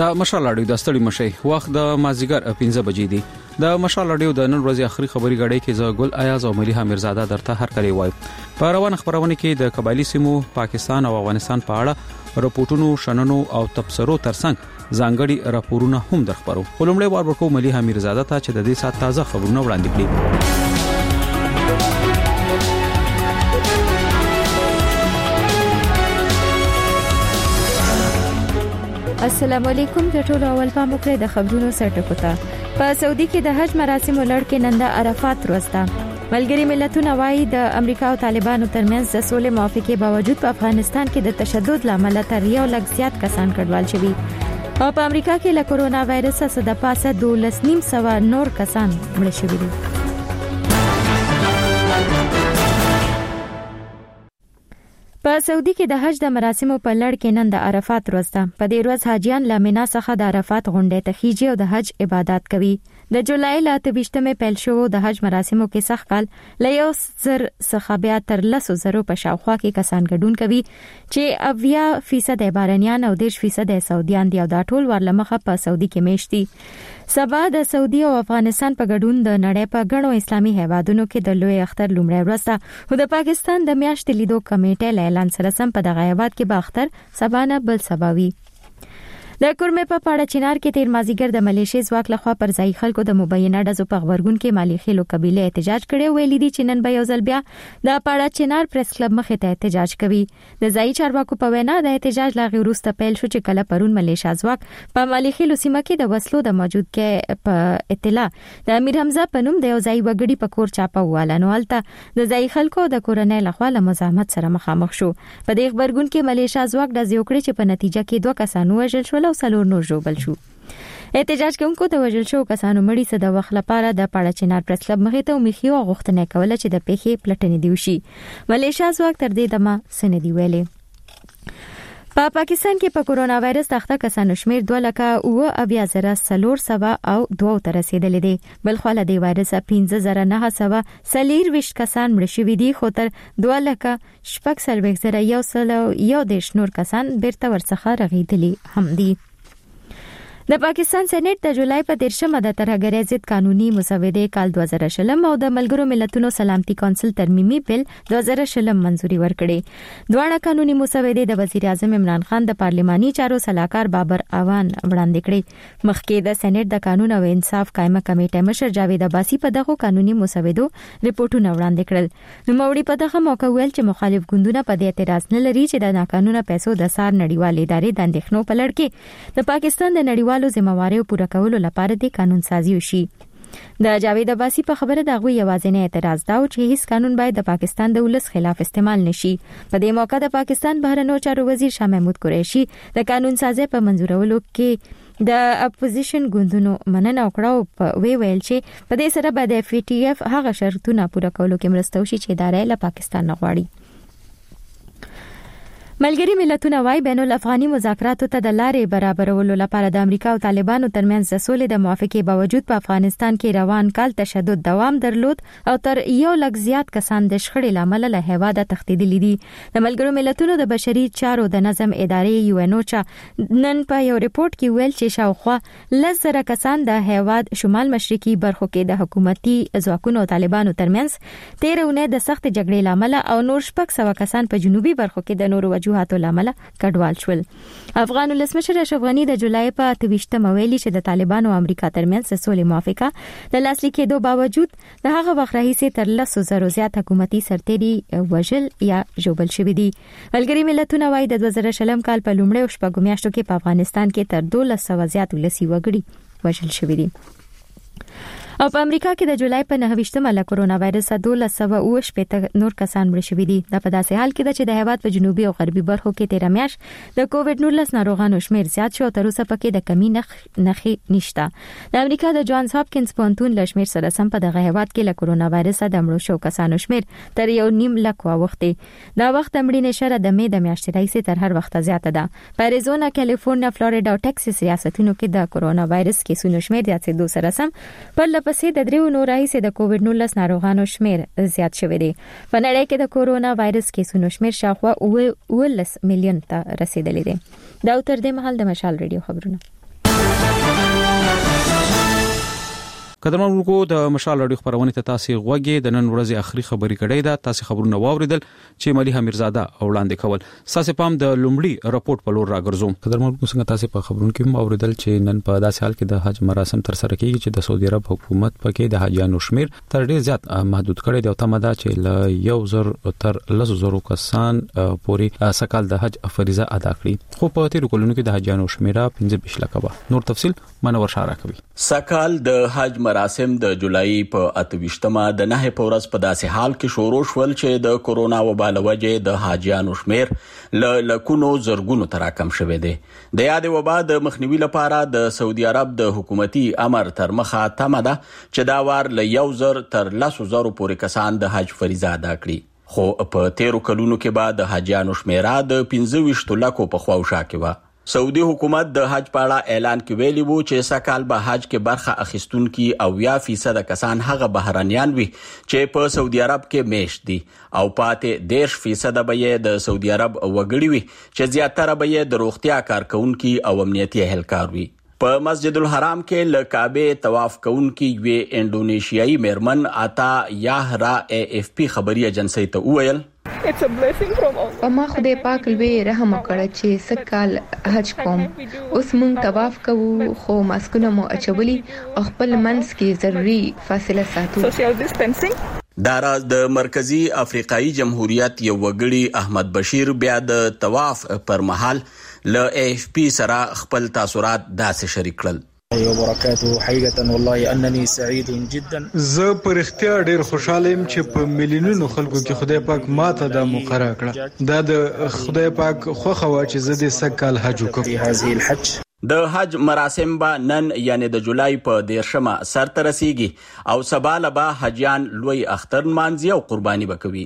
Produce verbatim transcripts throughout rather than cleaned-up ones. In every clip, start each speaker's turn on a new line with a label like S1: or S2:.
S1: د مشال اډیو د ستړي مشي وخت د مازیګر پنځه بجې دي. د مشال اډیو د نن ورځې اخري خبري غړې کې زه ګل ایاز او مليحه میرزاده درته هر کلی وای. په روان خبرونه کې د قبایلی سیمو پاکستان او افغانستان په اړه راپورټونو شننو او تبصرو ترڅنګ ځانګړي راپورونه هم درخبرو. خلمړې وار ورکو مليحه میرزاده ته چې د دې سات تازه خبرونه وړاندې کړي.
S2: السلام علیکم. د ټولو اول پام وکړئ د خبرونو سرټکو ته. په سعودي کې د حج مراسمو لړ کې نن د عرفات ورځ ده. ملګری ملتونه وايي د امریکا او طالبانو ترمنځ د سولې موافقې باوجود په افغانستان کې د تشدد لامل تر یو لک زیات کسان کډوال شوي او په امریکا کې له کورونا وایرس څخه د پاسه دولس نیم سو نور کسان مړ شوي دي. په سعودي کې د حج د مراسمو په لړ کې نن د عرفات ورځ ده. په دې ورځ حاجیان له مینا څخه د عرفات غونډې ته خيږي او د حج عبادت کوي. د جولای ل اته ویشتمه پیل شوو د حج مراسمو کې سخت کال له یو زر څخه بیا تر لسو زرو په شاوخوا کې کسان ګډون کوي چې اویا فیصد بارنیان او دیش فیصد سعودیان دي او دا ټول ورلمخه په سعودي کې میشتي. سبا د سعودي او افغانستان په ګډون د نړۍ په غړو اسلامي هیوادونو کې د لوی اختر لومړی ورځ ده او د پاکستان د میاشتې لیدو کمیټې له اعلان سره سم په دغه هیواد کې به اختر سبا نه بل سباوي. د کورمه په پاړه چنار کې تیر مازیګر د ملیشي ځواک لخوا پر ځای خلکو د مبینه ډزو په خبرګون کې مالی خېلو قبيله احتجاج کړي ویلي دي چې نن به یو ځل بیا د پاړه چنار پریس کلب مخې ته احتجاج کوي. د ځای چارواکو په وینا د احتجاج لاغي وروسته پیل شو چې کله پرون ملیشا ځواک په مالی خېلو سیمه کې د وسلو د موجودګۍ په اطلاع د امیر حمزه په نوم د یو ځای وګړي په کور چاپه والانو الته د ځای خلکو د کورنۍ لخوا له مزاحمت سره مخامخ شو. په دې خبرګون کې ملیشا ځواک د زیوکړي چې په نتیجه کې دوه کسان وژل شول او څلور نور ژوبل شو. احتجاج کوونکو د وژل شو کسانو مړي څه د وخت لپاره د پاړه چنار پریس کلب مخې ته میخيو غوښتنه کوله چې د پیښې پلټنې دی وشي. ملیشیا ځواک تر دې دمه سندې ویلې. په پا پاکستان کې په کورونا وایرس تخته کسانو شمیر دوه لکه او اویا زره سلور سوا او دوه تر رسیدلې دي. بل خو له دې وایرس پنځه زره نه سوا سلیر وش کسان مړ شوي دي خو تر دوه لکه شپږ سلويخ زره یو سل یو دیش نور کسان بیرته ورڅخه رغیدلي هم دي. د پاکستان سېنات د جولای په دیرشمه د ترهګرۍ ضد قانوني مسودې کال دوه زره شلم او د ملګرو ملتونو سلامتي کونسل ترمیمي بل دوه زره شلم منځوري ورکړي. دواړه قانوني مسودې د وزیر اعظم عمران خان د پارلماني چارو سلاکار بابر اوان وړاندې کړي. مخکې د سېنات د قانون او انصاف قائمه کمیټه مشر جاوید عباسي په دغه قانوني مسودو ریپورتونه وړاندې کړل. نو موري په دغه موقع ویل چې مخالف ګوندونه په دې اعتراض نه لري چې د ناقانونه پیسو د سار نړیوال ادارې د اندېښنو په لړ کې د پاکستان د نړیوال والو ذمہواریو پوره کولو لپاره د قانون سازي وشي. د جاوید عباسي په خبره دغه یوازینی اعتراض دا و چې هیڅ قانون باید د پاکستان د ولس خلاف استعمال نشي. په دې موقع د پاکستان بهرنیو چارو وزیر شاه محمود قریشي د قانون سازي په منځورولو کې د اپوزیشن ګوندونو مننه وکړه او په وی ویل چې په دې سره به د اف ټي اف هغه شرطونه پوره کولو کې مرسته وشي چې ادارې له پاکستان نه غواړي. ملګری ملتونه وايي بین الافغاني مذاکراتو ته د لارې برابرولو لپاره د امریکا او طالبانو ترمنځ د سولې د موافقې باوجود په افغانستان کې روان کال تشدد دوام درلود او تر یو لک زیات کسان د شخړې لامل له هیواده تښتیدلي دي. د ملګرو ملتونو د بشري چارو د نظم ادارې یو ان او چې نن په یو ریپورت کې ویل چې شاوخوا لزره کسان د هیواد شمال مشرقي برخو کې د حکومتي ځواکونو او طالبانو ترمنځ تیر اونۍ د سخت جګړې لامل او نور شپږ سوه کسان په جنوبي برخو کې د نورو وجوهاتو لامل کډوال شول. افغان ولسمشر اشرف غنی د جولای په اته ویشتمه ویلي چې د طالبانو او امریکا ترمنځ د سولې موافقه د لاسلیک کېدو باوجود د هغه وخت راهیسې تر لسو زرو زیات حکومتي سرتېري وژل یا ژوبل شوي دي. ملګري ملتونه وايي د دوه زره شلم کال په لومړیو شپږو میاشتو کې په افغانستان کې تر دولس سوه زیات ولسي وګړي وژل شوي دي. او په امریکا کې د جولای په نهه ویشتمه له کورونا وایرس دولس سوه اوه شپېته نور کسان مړ شوي دي. دا په داسې حال کې ده چې د هیواد په جنوبي او غربي برخو کې تیر میاشت د کووډ نولس ناروغانو شمیر زیات شو او تر اوسه پکې د کمی نخ نخې نشته. د امریکا د جانز هاپکینز پونتون له شمیر سره سم په دغه هیواد کې له کورونا وایرس د مړو شو کسانو شمیر تر یو نیم لک واوښتي. دا وخت مړینې شره د مې د میاشتې راهیسې تر هر وخت زیاته ده. په اریزونا، کالیفورنیا، فلوریډا او ټکساس ریاستونو کې د کورونا وایرس کیسونو شمیر زیاتېدو سره سم پر لپسې د دریو نور راهیسې د کووډ نولس ناروغانو شمیر زیات شوی دی. په نړۍ کې د کورونا وایرس کیسونو شمیر شاوخوا اوولس میلیون ته رسیدلی دی. دا تر دې مهال د مشال ریډیو خبرونه.
S1: قدرمنونکو د مشال رادیو خبرونه ته تاسو غوږی د نن ورځې اخري خبري کړي دا تاسو خبرونه واوریدل چې مليحه میرزاده وړاندې کول ساسې پام د لومړي راپورټ په لور راګرځوم. قدرمنونکو څنګه تاسو په خبرونو کې واوریدل چې نن په داسې حال کې د حج مراسم تر سره کیږي چې د سعودي عرب حکومت پکې د حاجیانو شمیر تر ډیر زیات محدود کړي دی او تمه ده چې ل یو زر تر لس زرو کسان پورې سکهال د حج فریضه ادا کړي. خو په تیر کلونو کې د حجیانو شمیره پنځه ویشت لکه و. نور تفصیل منور شارع کوي.
S3: سکهال د حج مراسم د جولای په اتويشتمه د نه پورس په داسې حال کې شروع شول چې د کورونا وبا له وجې د حاجیانو شمیر ل لکونو زرګونو تراکم شوه دی. د یاد وبا د مخنیوي لپاره د سعودي عرب د حکومتي امر تر مخه تمه ده چې دا وار له یو زر تر لس زرو پورې کسان د حج فریضه ادا کړي. خو په تیرو کلونو کې بعد د حاجیانو شمیره د پنځه ویشت لکو په خواوشا کې و. سعودي حکومت د حج په اړه اعلان کې ویلي وو چې سکهال به حج کې برخه اخیستونکي او یا فیصد کسان هغه بهرانيان وي چې په سعودي عرب کې میشت دي او پاتې دیش فیصد به یې د سعودي عرب وګړي وي چې زیاتره به یې د روغتیا کارکونکي او امنیتي اهلکار وي. په مسجد الحرام کې ل کعبه طواف کوونکي وی انډونیشیایي میرمن آتا یاهرا ای اف پی خبري ایجنسی ته وویل
S4: په ما خدای پاک لوی رحم وکړه چې سکهال حج کوم. اوس مونږ طواف کوو خو ماسکونه مو اچولي او خپل منځ کې ضروري فاصله ساتو.
S3: دا راز د مرکزی افریقایي جمهوریت یو وګړي احمد بشیر بیا د طواف پر مهال ل ای اف پی سره خپل تاثرات داسې شریک کړل.
S5: وبرکاته حقیقتا والله انني سعيد جدا.
S6: زه پر اختیار ډیر خوشاله يم چې په ملیونونو خلکو کې خدای پاک ماته د مقرره کړه. دا د خدای پاک خوخه وا چې زه د سکهال حج وکړم.
S5: هذه الحج
S3: د حج مراسم به نن یعنی د جولای په دیرشمه سر ته رسیږي او سبا له به حجیان لوی اختر مانځي او قرباني وکوي.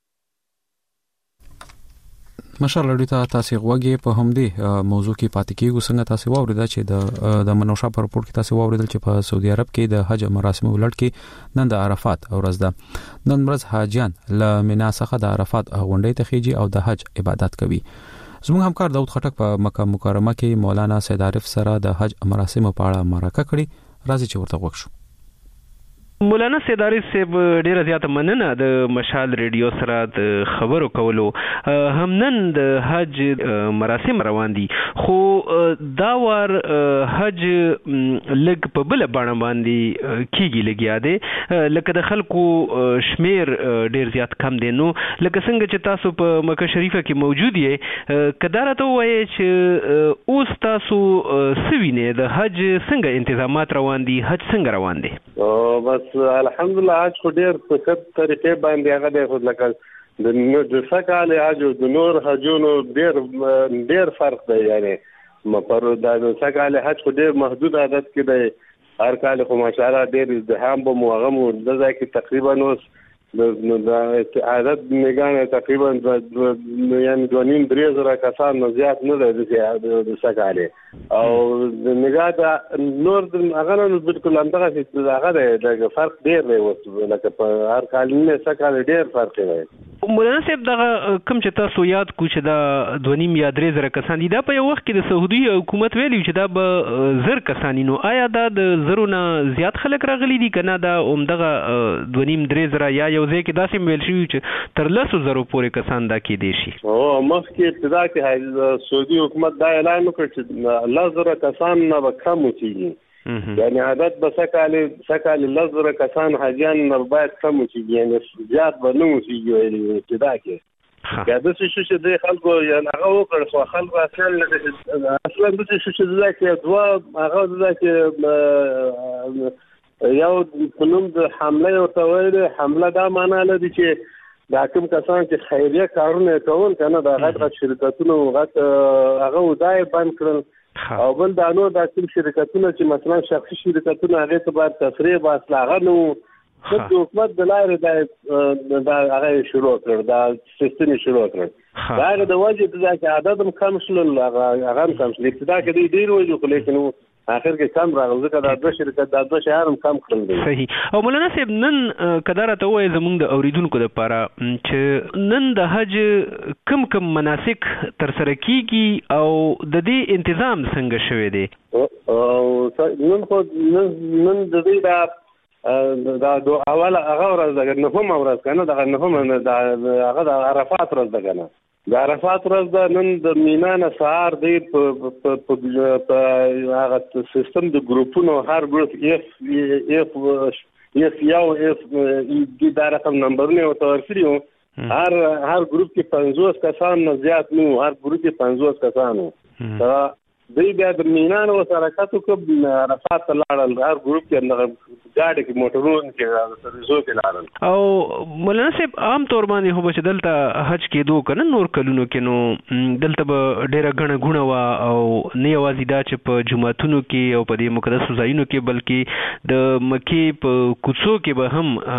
S1: مشال رادیو ته تاسو غوږی په همدې موضوع کې پاتې کیږو. څنګه تاسو واوریدل چې د د منوشا پر رپورت کې تاسو واوریدل چې په سعودي عرب کې د حج مراسم ولړ کې نن د عرفات ورځ ده. نن ورځ حاجیان له مینا څخه د عرفات غونډې ته خېږي او د حج عبادت کوي. زموږ همکار داود خټک په مکه مکرمه کې مولانا سید عارف سره د حج مراسم په اړه مرکه کړې. راځي چې ورته وښو.
S7: مولانا سید عارف صاحب ډیره زیاته مننه د مشال ریډیو سره د خبرو کولو. هم نن د حج مراسم روان دي خو دا وار حج لګ په بل باندې باندې کیږي لګیا دی لکه د خلکو شمیر ډیر زیات کم دي. نو لکه څنګه چې تاسو په مکه شریفه کې موجود یې کدارته وایي چې اوس تاسو سوینه د حج څنګه تنظیمات روان دي حج څنګه روان دي؟
S8: بس الحمدلله حج خو ډیر په ښه طریقې باندې هغه دی خو لکه د د سکهال حج او د نور حجونو ډیر ډیر فرق دی. یعنی پر د سکهال حج خو ډیر محدود عدد کې دی. هر کال خو ماشاءالله ډیر ازدحام به مو هغه مو د ځای کې تقریبا اوس د عدد میګانې تقریبا یعنی دوه نیم درې زره کسان نه زیات نه دی د سکهال او د نگاه د نور هغه نه بالکل همدغه هغه دی فرق ډیر دی. اوس لکه په هر کال نه سکهال ډیر فرق دی.
S7: مولانا صاحب دغه کوم چې تاسو یاد کو چې دا دوه نیم یا درې زره کسان دي دا په یو وخت کې د سعودي حکومت ویلي چې دا به زر کسان نو آیا دا د زرو نه زیات خلک راغلي دي کنه دا عمدغه دوه نیم درې زره یا یو ځای کې داسې ویل شوی چې تر لسو زرو پورې کسان دا کې دي شي؟
S8: او مخکې ابتدا کې سعودي حکومت دا اعلان وکړ چې لس زره کسان نه به کم وکړي. یعنی عادت به سکهال سکهال لس زره کسان حاجیان نه باید کم وکړي یعنی زیات به نه وکړي ابتدا کې. یا داسې شو چې د خلکو یعنې هغه وکړ خو خلکو اصلا اصلا داسې شو چې دا کې دوه هغه دا کې یو په نوم د حمله ورته ویل. حمله دا معنا لري چې دا کوم کسان چې خیریه کارونه کول کنه دا غټ غټ شرکتونه غټ هغه ودای بند کړل او بل دا نور د کوم شرکتونه چې مثلا شخصي شرکتونه هغه ته باید تفریح واسطه هغه نو د حکومت د لارې دا هغه شروع کړ دا سیستم شروع کړ. دا د وجه د ځکه عدد کم شول هغه هغه کم شول ابتدا کې ډیر وجه خو لیکن اخر کې کم راغلی ځکه دا دوه شرکت دا دوه شهر هم کم کړل دي.
S7: صحیح. او مولانا صاحب نن کدارته وایي زموږ د اوریدونکو لپاره چې نن د حج کم کم مناسک تر سره کیږي او د دې تنظیم څنګه شوی دی؟
S8: او نن خو نن د دې دا دا د اوله هغه ورځ د نهم ورځ کنه د نهم د هغه د عرفات ورځ ده کنه د عرفات ورځ د نن د مینا نه سهار دی په په هغه سیستم د ګروپونو هر ګروپ اف اف اف یو اف د رقم نمبرونه ورکړي هر هر ګروپ کې پنځوس کسان نه زیات نو هر ګروپ کې پنځوس کسانو دا دوی بیا د مینا نو سره کاتو کې عرفات لاړل هر ګروپ کې نه ګاډي کې موټرونه کې سرویسو کې لاړل
S7: او مولانا صاحب عام طور باندې هو چې دلته حج کې دوه کنه نور کلونو کې نو دلته به ډیره غنه غونه وا او نه یوازې دا چې په جمعتونو کې او په دې مقدس ځایونو کې بلکې د مکی په کوڅو کې به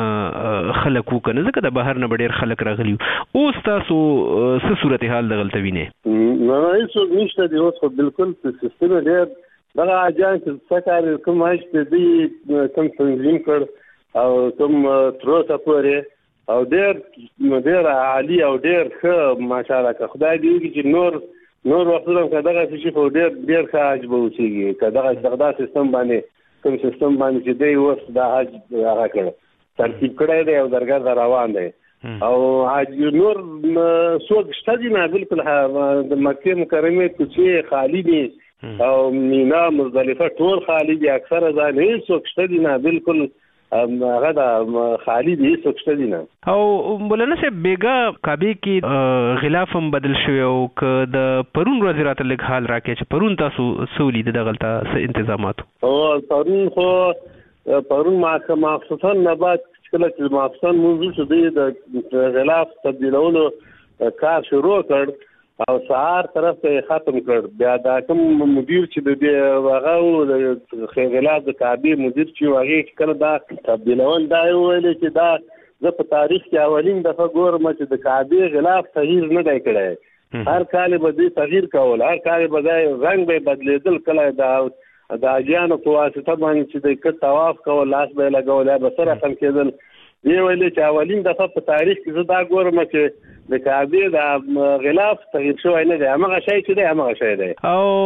S7: هم خلک وکنه ځکه د بهر نه ډیر خلک راغلي اوس تاسو څه صورتحال دغلته وینئ؟
S8: نه هیڅ نشته دی اوس بالکل سیستم ډیر دغه اجان چې څنګه کوم هیڅ دی کوم تنظیم کړ او کوم تروسه پورې او ډیر ډیر عالی او ډیر ښه ماشاءالله خدای دې چې نور نور وختونه کداغه چې په ډیر ډیر ښه حج به وشيږي کداغه دغه سیستم باندې کوم سیستم باندې چې دی اوس د حج هغه کړ ترتیب کړی دی او درګه روان دی او حج نور څوک شته دي نه بالکل د مکه مکرمه کوڅې خالی دي او مینا مزدلفه ټول خالی دي اکثره ځای نه څوک شته دي نه بالکل هغه د خالی دي څوک شته دي نه
S7: او مولانا صاحب بیګا کعبه کې غلاف هم بدل شوی او ک د پرون ورځ راته لږ حال راکې چې پرون تاسو سولې د دغلطه څه انتظامات
S8: او پرون خو پرون مخصوصا نه بعد کله چې مافسن موضوع شوه د غلاف تبدیلولو کار شروع کړ او سهار طرف ته ختم کړ بیا دا کوم مدیر چې د هغه د غلاف د کعبه مدیر چې هغه کله دا تبدیلول دا ویل چې دا زه په تاریخ کې اولین دفعه ګورم چې د کعبه غلاف تغییر نه دی کړی هر کال به دې تغییر کول هر کال به دا رنگ به بدلیدل کله دا د اجانو په واسطه باندې چې د کټ طواف کول لاس به لګول یا به سره خل کېدل دی ویل چې اولین دفعه په تاریخ کې زه دا ګورم چې د کعبه د غلاف تغییر شوی نه دی هغه شی چې دی هغه شی دی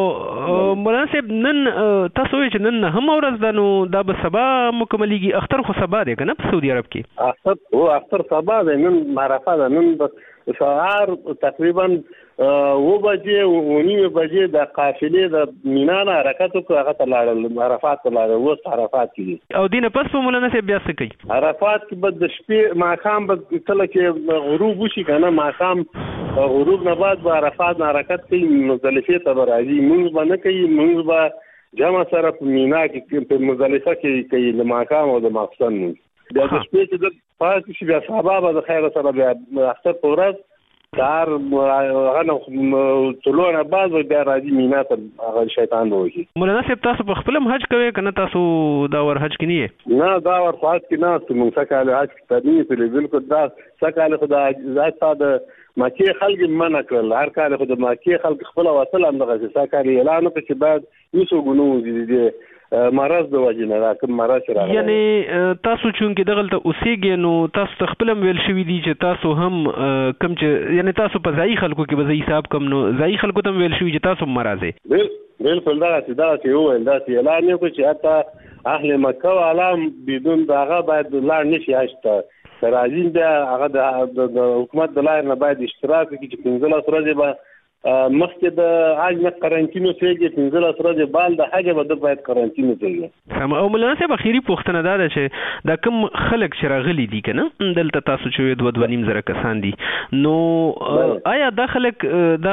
S7: او مناسب نن تاسو چې نن هم ورځ دنو دا به سبا مکملېږي اختر خو سبا دی کنه په سعودي عرب کې
S8: اختر او اختر سبا دی نن معرفه ده نن سهار تقریبا و بجې و نیمه بجې د قافلې د مینا نه حرکت وکړ هغه ته لاړل عرفات ته لاړل اوس عرفات کې
S7: او دینه پس په مولانا صاحب بیا څه کوي
S8: عرفات کې به د شپې ماښام به کله چې غروب وشي کنه ماښام غروب نه بعد به عرفات نه حرکت کوي مزدلفه ته به راځي مونږ به نه کوي مونږ به جمع سره په مینا کې په مزدلفه کې کوي د ماښام او د ماخستن مونږ بیا د شپې چې د پاتې شي بیا صحابه به د خیر سره بیا اختر په ورځ کار هغه ټولونه بعد بیا راځي مینا ته هغه شیطان وږي
S7: مولانا صاحب تاسو په خپل حج کوي کنه تاسو دا ور حج کې نه
S8: نه دا ور حج کې نه موږ څنګه له حج کې په بالکل دا څنګه خدا ذات د مکه خلک منع کړل هر کال خو د مکه خلک خپل وصل هم دغه څنګه اعلان وکړي چې بعد یوسو ګنو دي مرض د وجنه را کوم مرض راغلی
S7: یعنی تاسو چون کې دغلته اوسېږئ نو تاسو خپل ویل شوی دي چې تاسو هم کم چې یعنی تاسو په ځای خلکو کې به حساب کم نو ځای خلکو ته ویل شوی چې تاسو مرزه
S8: بالکل دا چې دا چې ویل دا چې اعلان وکړي چې حتی اهل مکه او عالم بدون داغه باید لاړ نشي هشته راځي دا هغه د حکومت د لایق نه باید اشتراک وکړي چې پنځه ورځې به مخکې د حج نه قرنټینو کېږي پنځه ورځې بعد د حج به د باید قرنټینو کېږي
S7: سم او مولانا صاحب اخیری پوښتنه دا ده چې دا کوم خلک چې راغلي دي کنه دلته تاسو چې دوه دوه نیم زره کسان دي نو آیا دا خلک دا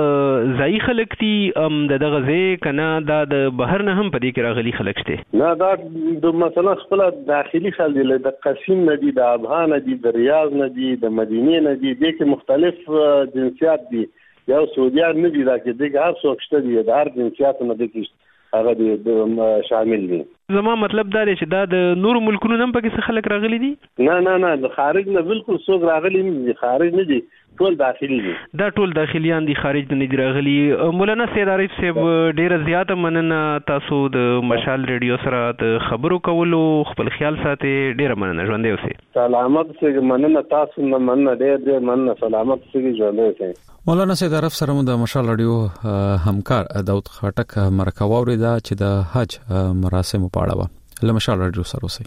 S7: ځای خلک دي ام دغه ځای کنه دا د بهر نه هم پدې کې راغلي خلک شته
S8: نه دا د مثلا خپل داخلي خلک دي د قصیم نه دي د ابها نه دي د ریاض نه دي د مدینه نه دي د کې مختلف جنسیات دي یو سعودیان نه دي دا چې دغه هر څوک شته دي د هر جنسیت نه دي کې هغه دي شامل دي
S7: زما مطلب دا دی چې دا د نور ملکونو نم پکې څه خلک راغلي دي
S8: نه نه نه د خارج نه بالکل څوک راغلي نه دي خارج نه دي ټول داخلي دي
S7: دا ټول داخليان دي خارج نه دي راغلي مولانا سید عارف صاحب ډیره زیاته مننه تاسو د مشال ریډیو سره د خبرو کولو خپل خیال ساتي ډیره مننه ژوندې اوسئ
S8: سلامت اوسئ مننه تاسو نه مننه ډیر ډیر مننه سلامت اوسئ ژوندې اوسئ
S1: مولانا سید عارف سره د مشال ریډیو همکار داود خټک مرکه واوریدا چې د حج مراسم په اړه له مشال رادیو سره اوسئ.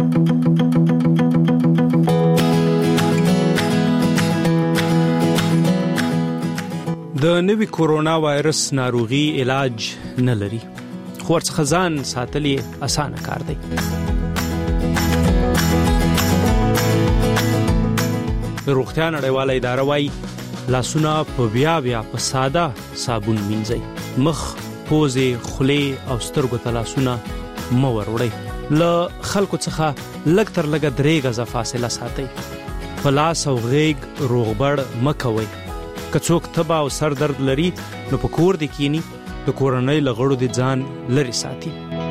S9: د نوي کورونا وایرس ناروغي علاج نه لري، خو ورڅخه ځان ساتل یې اسانه کار دی. د روغتیا نړیواله اداره وايي لاسونه په بیا بیا په ساده صابون مینځئ، مخ، پوزې، خولې او سترګو ته لاسونه مه وروړئ. له خلکو څخه لږ تر لږه درې غزه فاصله ساتئ. په لاس او غېږ روغبړ مه کوئ. که څوک تبه او سر درد لري نو په کور دې کینی، د کورنۍ له غړو دې ځان لرې ساتي.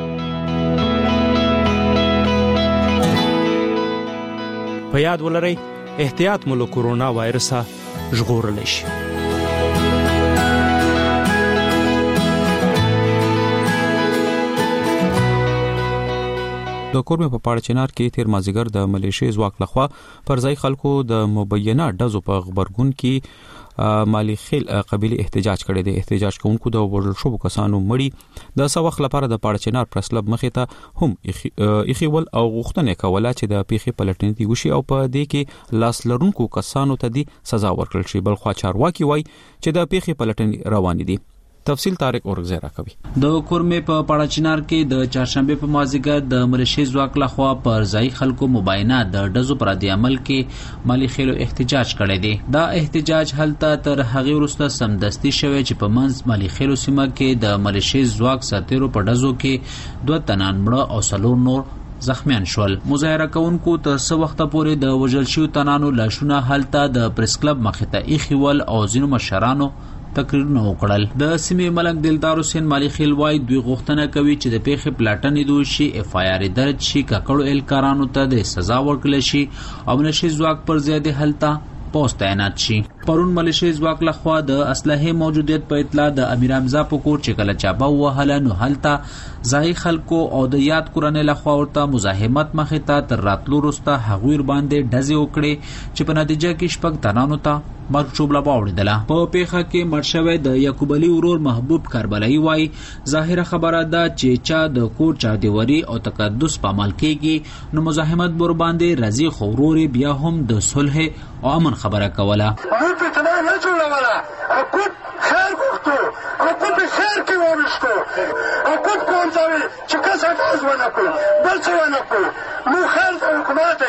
S9: په یاد ولرئ احتیاط مو له کورونا وایرسه ژغورلی شي.
S1: د کورمه په پاړچنار کې تیر مازیګر د ملیشي ځواک لخوا پر ځای خلکو د مبینه ډزو په خبرګون کې مالی خیل قبيله احتجاج کړي دي. احتجاج کوونکو د وړل شوو کسانو مړي د څو وخت لپاره د پاړچنار پرسلب مخې ته هم اخیول او غوښتنه کوله چې د پیخي پلټنې دی وشي او په دې کې لاس لرونکو کسانو ته دی سزا ورکړل شي. بل خو چارواکي وای چې د پیخي پلټنې روان دي. تفصیل طارق اورغزی راکوي.
S10: د کورمه په پاړچنار کې د چهارشنبه په مازیګر د ملیشي ځواک لخوا پر ځای خلکو مباینه د ډزو پر دی عمل کې مالی خیلو احتجاج کړي دي. دا احتجاج هلته تر هغه وروسته سمدستي شوی چې په منځ مالی خیلو سیمه کې د ملیشي ځواک ساتیرو په ډزو کې دوه تنان مړه او څلور نور زخمیان شول. مظاهره کوونکو تر څو وخت پورې د وژل شوو تنانو لاشونه هلته د پریس کلب مخې ته ایښول او ځینو مشرانو تقریرونه وکړل. د سیمې ملک دلدار حسین مالی خیل وای دوی غوښتنه کوي چې د پیښې پلاټنې دوی شي، اف آی آر درج شي، ککړو الکارانو ته د سزا ورکړل شي او ملیشي ځواک پر زیاده حالت پوسټ تعینات شي. پرون ملیشي ځواک لخوا د اسلحه موجودیت په اطلاع د امیر حمزه په کور چې کله چابه وهله نو حالت ځای خلکو او د یاد کورنۍ لخوا ورته مزاحمت مخې ته تر راتلو وروسته هغوی باندې ډزې وکړې چې په نتیجه کې شپږ تنانو ته مرګ چوبله واوړېدله. په پیښه کې مړ شوی د یعقوب علي ورور محبوب کربلایي وایي ظاهره خبره ده چې چا د کور چاردیوري او تقدس په عمل کېږي نو مزاحمت بر باندې راځي، خو ورور بیا هم د صلح او امن خبره کوله.
S11: موږ فتنه نه جوړوله، اکوت خیر غوښتو، اکوت په خیر کې وویشتو، اکوت کومځوي چې کس اغاز ونه کړو، بل څه ونه کړو. موږ خیر د حکومت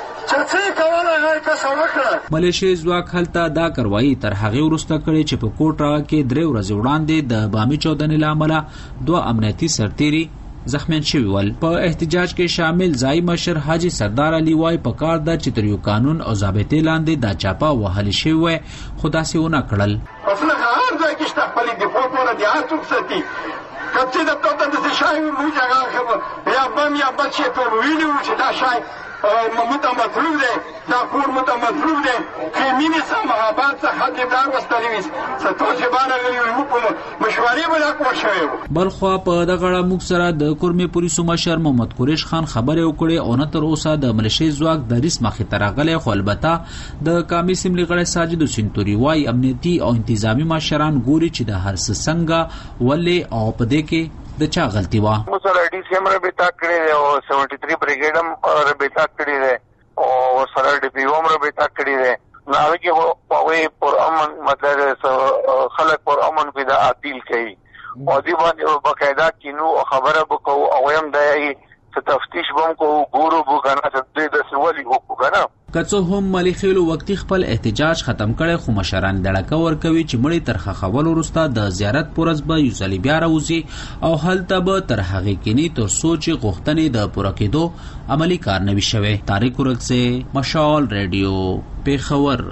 S10: ملیشي ځواک هلته دا کاروایی تر هغه وروسته کړي چې په کوټه کې درې ورځې وړاندې د بامي چودنې لامل دوه امنیتي سرتیري زخمیان شوي ول. په احتجاج کې شامل ځای مشر حاجی سردار علي وای په کار ده چې تر یو قانون او ضابطې لاندې دا چاپه وهل شوی وای، خو داسې ونه کړل.
S11: اصل هغه ځای کې شته خپل د فوټو د هاتو ساتي کته د پټه د شای موږ هغه خبر یا بم یا بل شي په ویلو چې دا شای ممت مطلوب دی، دا کور مت مطلوب دی که مینې سم محبت څخه دار وستلی وي ستو چې باندې یو په مشورې بلا کو شوی.
S10: بل خو په دغه اړه موږ سره د کورمې پولیسو مشر محمد قریش خان خبرې وکړې او نه تر اوسه د ملیشي ځواک د ریس مخې ته راغلی، خو البته د قومي اسمبلی غړی ساجد حسین توري وای امنیتي او انتظامی مشران ګوري چې د هر څه څنګه ولې او په دې کې د چا غلطي وا.
S12: مسله ډي سي ام رابطه کړې ده او سیونټي تھری بریګیډ هم رابطه کړې ده او سره ډي پی او هم رابطه کړې ده. نو هغه په پر امن مطلب خلک پر امن کې د اپیل کوي او دی باندې باقاعده کینو خبره وکاو او هم د تفتیش بم کو ګورو بوګانا چې د سوالي وکړه.
S10: کڅو هم مالی خیلو وختي خپل احتجاج ختم کړي، خو مشران دړکه ور کوي چې مړی تر خخول وروسته د زیارت پورز به یو ځل بیا راوځي او هلته به تر هغه کینی تر سوچ غوښتنې د پوره کېدو عملی کار نه وي شوی. طارق اورغزی، مشال ریډیو، پیښور.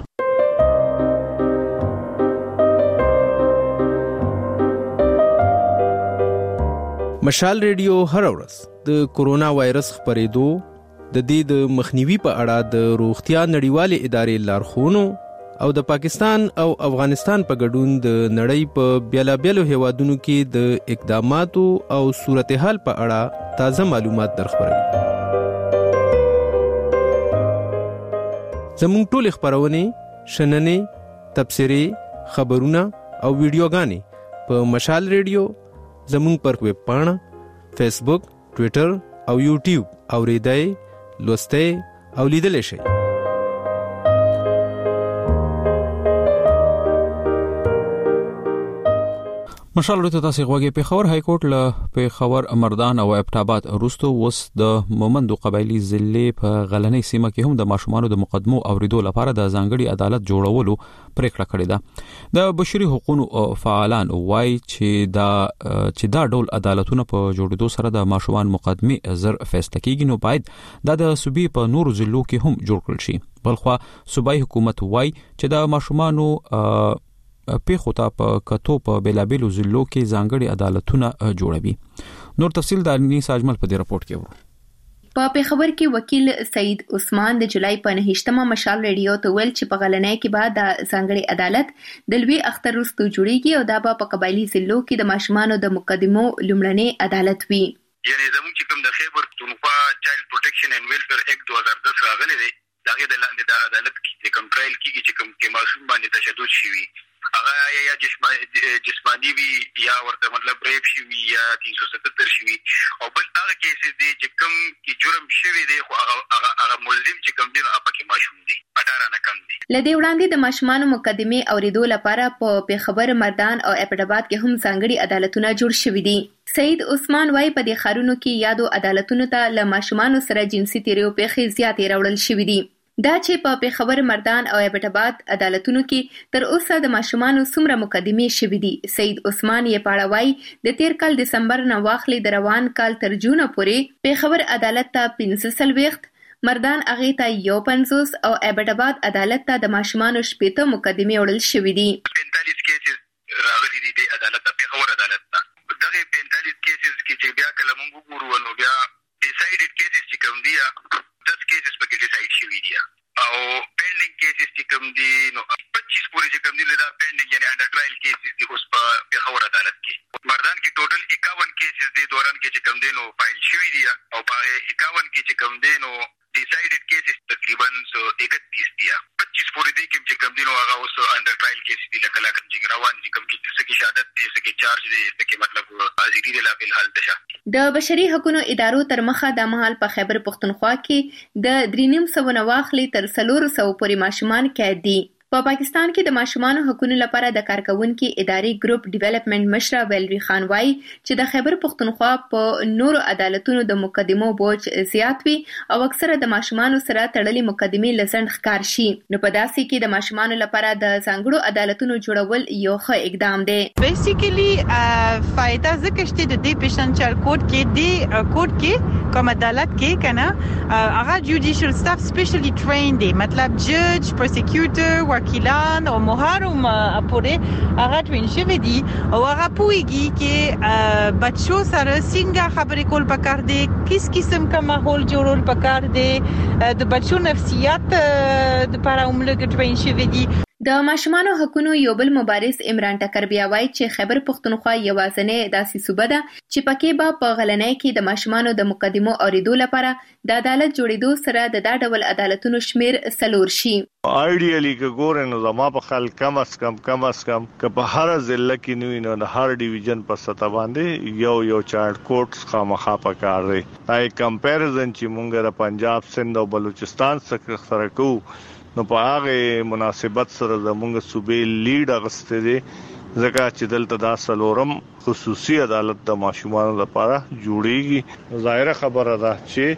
S9: مشال ریډیو هر ورځ د کورونا وایرس خپرېدو د دې د مخنیوي په اړه د روغتیا نړیوالې ادارې لارښوونو او د پاکستان او افغانستان په ګډون د نړۍ په بیلابیلو هیوادونو کې د اقداماتو او صورتحال په اړه تازه معلومات درخبروي. زموږ ټول خبرونه، شننې، تبصرې، خبرونه او ویډیوګانې په مشال ریډیو، زموږ پر ویب پاڼه، فیسبوک، ټویټر
S1: او یوټیوب اوریدئ لوستئ او لیدلئ شئ. مشال ورته تاسو غوږی پیښور های کورټ له پیښور مردان او ابټاباد روستو وس د مومندو قبایلی ضلع په غلنۍ سیمه کې هم د ماشومانو د مقدمو اوریدو لپاره د ځانګړي عدالت جوړولو پریکړه کړې ده. د بشري حقوقو فعالان وایي چې دا چې دا ډول عدالتونه په جوړېدو سره د ماشومان مقدمه زر فیصله کیږي، نو باید دا د صوبې په نورو ضلعو کې هم جوړ کړل شي. بلخوا صوبایي حکومت وایي چې د ماشومانو پیښو ته په کتو په بیلابیلو ضلعو کې ځانګړي عدالتونه جوړوي. نور تفصیل د انیس اجمل په دې رپورت کې وو.
S4: په پیښور کې وکیل سعید عثمان د جولای په نهشتمه مشال ریډیو ته ویل چې په غلنۍ کې بعد د ځانګړي عدالت د لوی اختر وروسته جوړیږي او دا به په قبایلی ضلعو کې د ماشومانو د مقدمو لومړنی عدالت وي.
S12: یعنی زموږ چې کوم د خیبر پښتونخوا چایلډ پروټیکشن اینڈ ویلفیر ایکټ دوه هزار دس راغلی دی، دغه د لاندې د عدالت کې کوم ټرایل کیږي چې کوم کې ماشوم باندې تشدد شوی هغه یا جسمانی وی یا ورته مطلب ریپ شوی یا تین سو ستتر شوی او بل هغه کیسز دي چې کوم کې جرم شوی دی خو هغه هغه ملزم چې کوم دی هغه کې ماشوم دی اٹھارہ نه کم دی.
S4: لدې وړاندې د ماشومانو مقدمه اوریدو لپاره په پیښور مردان او اپټاباد کې هم ځانګړي عدالتونه جوړ شوي دي. سعید عثمان وايي په دې ښارونو کې یادو عدالتونو ته له ماشومانو سره جنسي تیریو پیښې زیاتې راوړل شوي دي. دا چې په پیښور مردان او اپټاباد عدالتونو کې تر اوسه د ماشومانو څومره مقدمې شوي دي. سعید عثمان یې پاړه وايي د تیر کال دسمبر نه واخلي د روان کال تر جونه پورې پیښور عدالت ته پنځه څلوېښت، مردان هغې ته یو پنځوس او اپټاباد عدالت ته د ماشومانو شپېته مقدمې وړل شوي دي.
S12: پینتالیس کیسز راغلي دي د عدالت ته، پیښور عدالت ته. دغه پینتالیس کیسز کې چې بیا کله موږ وګورو نو بیا ډیسایډډ کیسز چې کوم دي دس کیسز پکې ډیسایډ شوي دي او پینډینګ کیسز چې کوم دي نو پچیس پورې چې کوم دي دا پینډینګ یعنی انډر ټرایل کیسز دي اوس په پیښور عدالت کې. مردان کې ټوټل اکاون کیسز دي دوران کې چې کوم دي نو فایل شوي دي او په اکاون کې چې کوم دي نو ډیسایډډ کیسز تقریبا سو اکتیس دي. پچیس پورې دي کوم چې کوم دي نو هغه اوس انډر ټرایل کیسز دي لکه لکه چې روان دي کوم کې څه کې شهادت دي څه کې چارج دي څه کې مطلب حاضری دي لا فل حال ده.
S4: د بشري حقوقو ادارو تر مخه د مهال په خیبر پښتونخوا کې د درې نیم سوه نه واخلي تر څلور سوه پورې ماشومان قید دي. په پا پاکستان کې د ماشومانو حقوقو لپاره د کارکونکو ادارې ګروپ ډیولپمنٹ مشره ویلری خان وايي چې د خیبر پښتونخوا په نورو عدالتونو د مقدمو بوج زیات وي او اکثره د ماشومانو سره تړلې مقدمې لسند ښکار شي. نو په داسې کې د ماشومانو لپاره د ځانګړو عدالتونو جوړول یو ښه اقدام دی.
S13: بیسیکلی فائدہ ځکه چې د دې پیشنچر کوډ کې دی کوډ کې کوم عدالت کې کنه هغه جوډیشل سټاف سپیشلی ټرین دی، مطلب جج، پروسیکیوټر، وکیلان او محرم پورې هغه ټرین شوی دي او هغه پوهیږي چې بچو سره څنګه خبرې کول پکار دي، کیس قسم کا ماحول جوړول پکار دي، د بچو نفسیات د لپاره هم لږ ټرین شوی دي.
S4: د ماشومانو حقوقو یو بل مبارز عمران ټکر بیا وایي چې خیبر پښتونخوا یوازینۍ داسې صوبه ده چې پکې به په غلنۍ کې د ماشومانو د مقدمو اوریدو لپاره د عدالت جوړېدو سره د دا ډول عدالتونو شمیر څلور شي.
S14: آئیډیالی که ګورې نو زما په خیال کم از کم کم از کم که په هر ضلع کې نه وي نو د هر ډیویژن په سطح باندې یو یو چایلډ کورټس خامخا پکار دی. دا کمپیریزن چې مونږ د پنجاب، سند او بلوچستان سره کوو نو په هغه مناسبت سره زموږ صوبې لیډ اغسته دي ځکه چې دلته دا څلورم خصوصي عدالت د ماشومانو لپاره جوړیږي. ظاهره خبره ده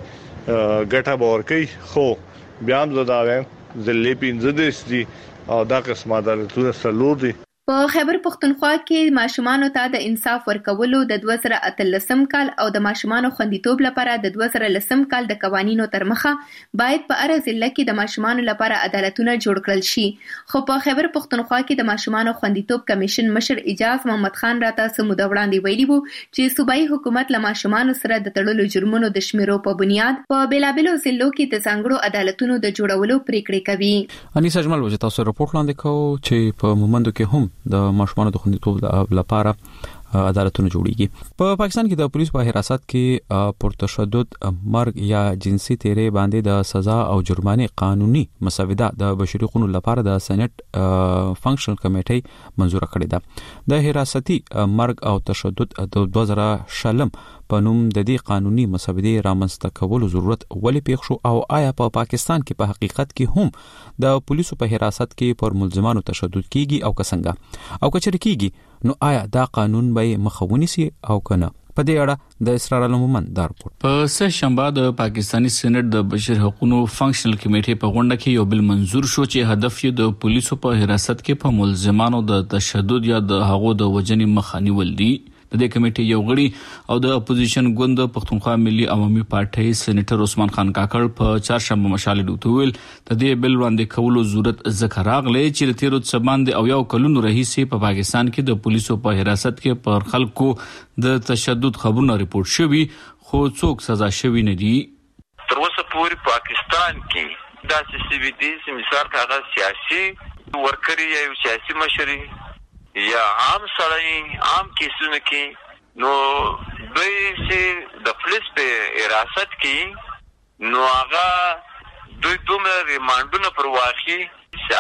S14: چې ګټه به ورکوي، خو بیا هم زه دا وایم ضلع پنځه دېرش دي او دا قسم عدالتونه څلور دي.
S4: په خیبر پښتونخوا کې ماشومانو ته د انصاف ورکولو د دوه زره اتلسم کال او د ماشومانو خوندیتوب لپاره د دوه زره لسم کال د قوانینو تر مخه باید په هر ضلع کې د ماشومانو لپاره عدالتونه جوړ کړل شي. خو په خیبر پښتونخوا کې د ماشومانو خوندیتوب کمیشن مشر اجاز محمد خان راته سموده وړاندې ویلي وو چې صوبایي حکومت له ماشومانو سره د تړلو جرمونو د شمیرو په بنیاد په بیلابیلو ضلعو کې د ځانګړو عدالتونو د جوړولو پریکړې کوي.
S1: انیس اجمل وجه تاسو رپورټ لاندې کوو چې په مومندو کې هم د ماشومانو د خوندیتوب لپاره عدالتونه جوړیږي. په پا پاکستان کې د پولیس په حراست کې پرتشدد، مرګ یا جنسي تیری باندې د سزا او جرمانه قانوني مسوده د بشري حقوقو لپاره د سېنات فنکشنل کمیټې منزور کړې ده. د حراستي مرګ او تشدد د دوه زره شلم په نوم د دې قانوني مسودې رامنځته کولو ضرورت ولې پیښ شو او آیا په پا پاکستان کې په حقیقت کې هم د پولیسو په حراست کې پر ملزمانو تشدد کیږي او کسنګه او کچر کیږي نو آیا دا قانون به مخاوني سي او کنه؟ په دې اړه د اسرار علمومن دا رپورټ.
S15: په سه شنبه د پاکستاني سېنات د بشري حقوقو فنکشنل کمیټې په غونډه کې یو بل منظور شو چې هدف یې د پولیسو په حراست کې په ملزمانو د تشدد یا د هغو د وجنې مخه نیول دي. د دې کمیټې یو غړي او د اپوزیشن ګوند پښتونخوا ملي عوامي پارټۍ سېنیټر عثمان خان کاکړ په چهارشنبه مشال ډوتویل د دې بل وړاندې کولو ضرورت ذکر راغلی چې د تیرو څه باندې او یو کلونو راهیسې په پاکستان کې د پولیسو په حراست کې پر خلکو د تشدد خبرونه ریپورت شوي خو څوک سزا شوي نه دي.
S16: تر اوسه پورې پاکستان کې داسې سی وی ډي مثال کاغه سیاسي ورکري یا سیاسي مشري یا عام سړی عام کیسونه کې نو دوی چې د پولیس په حراست کې نو هغه دوی دومره ریمانډونه پر واخی چې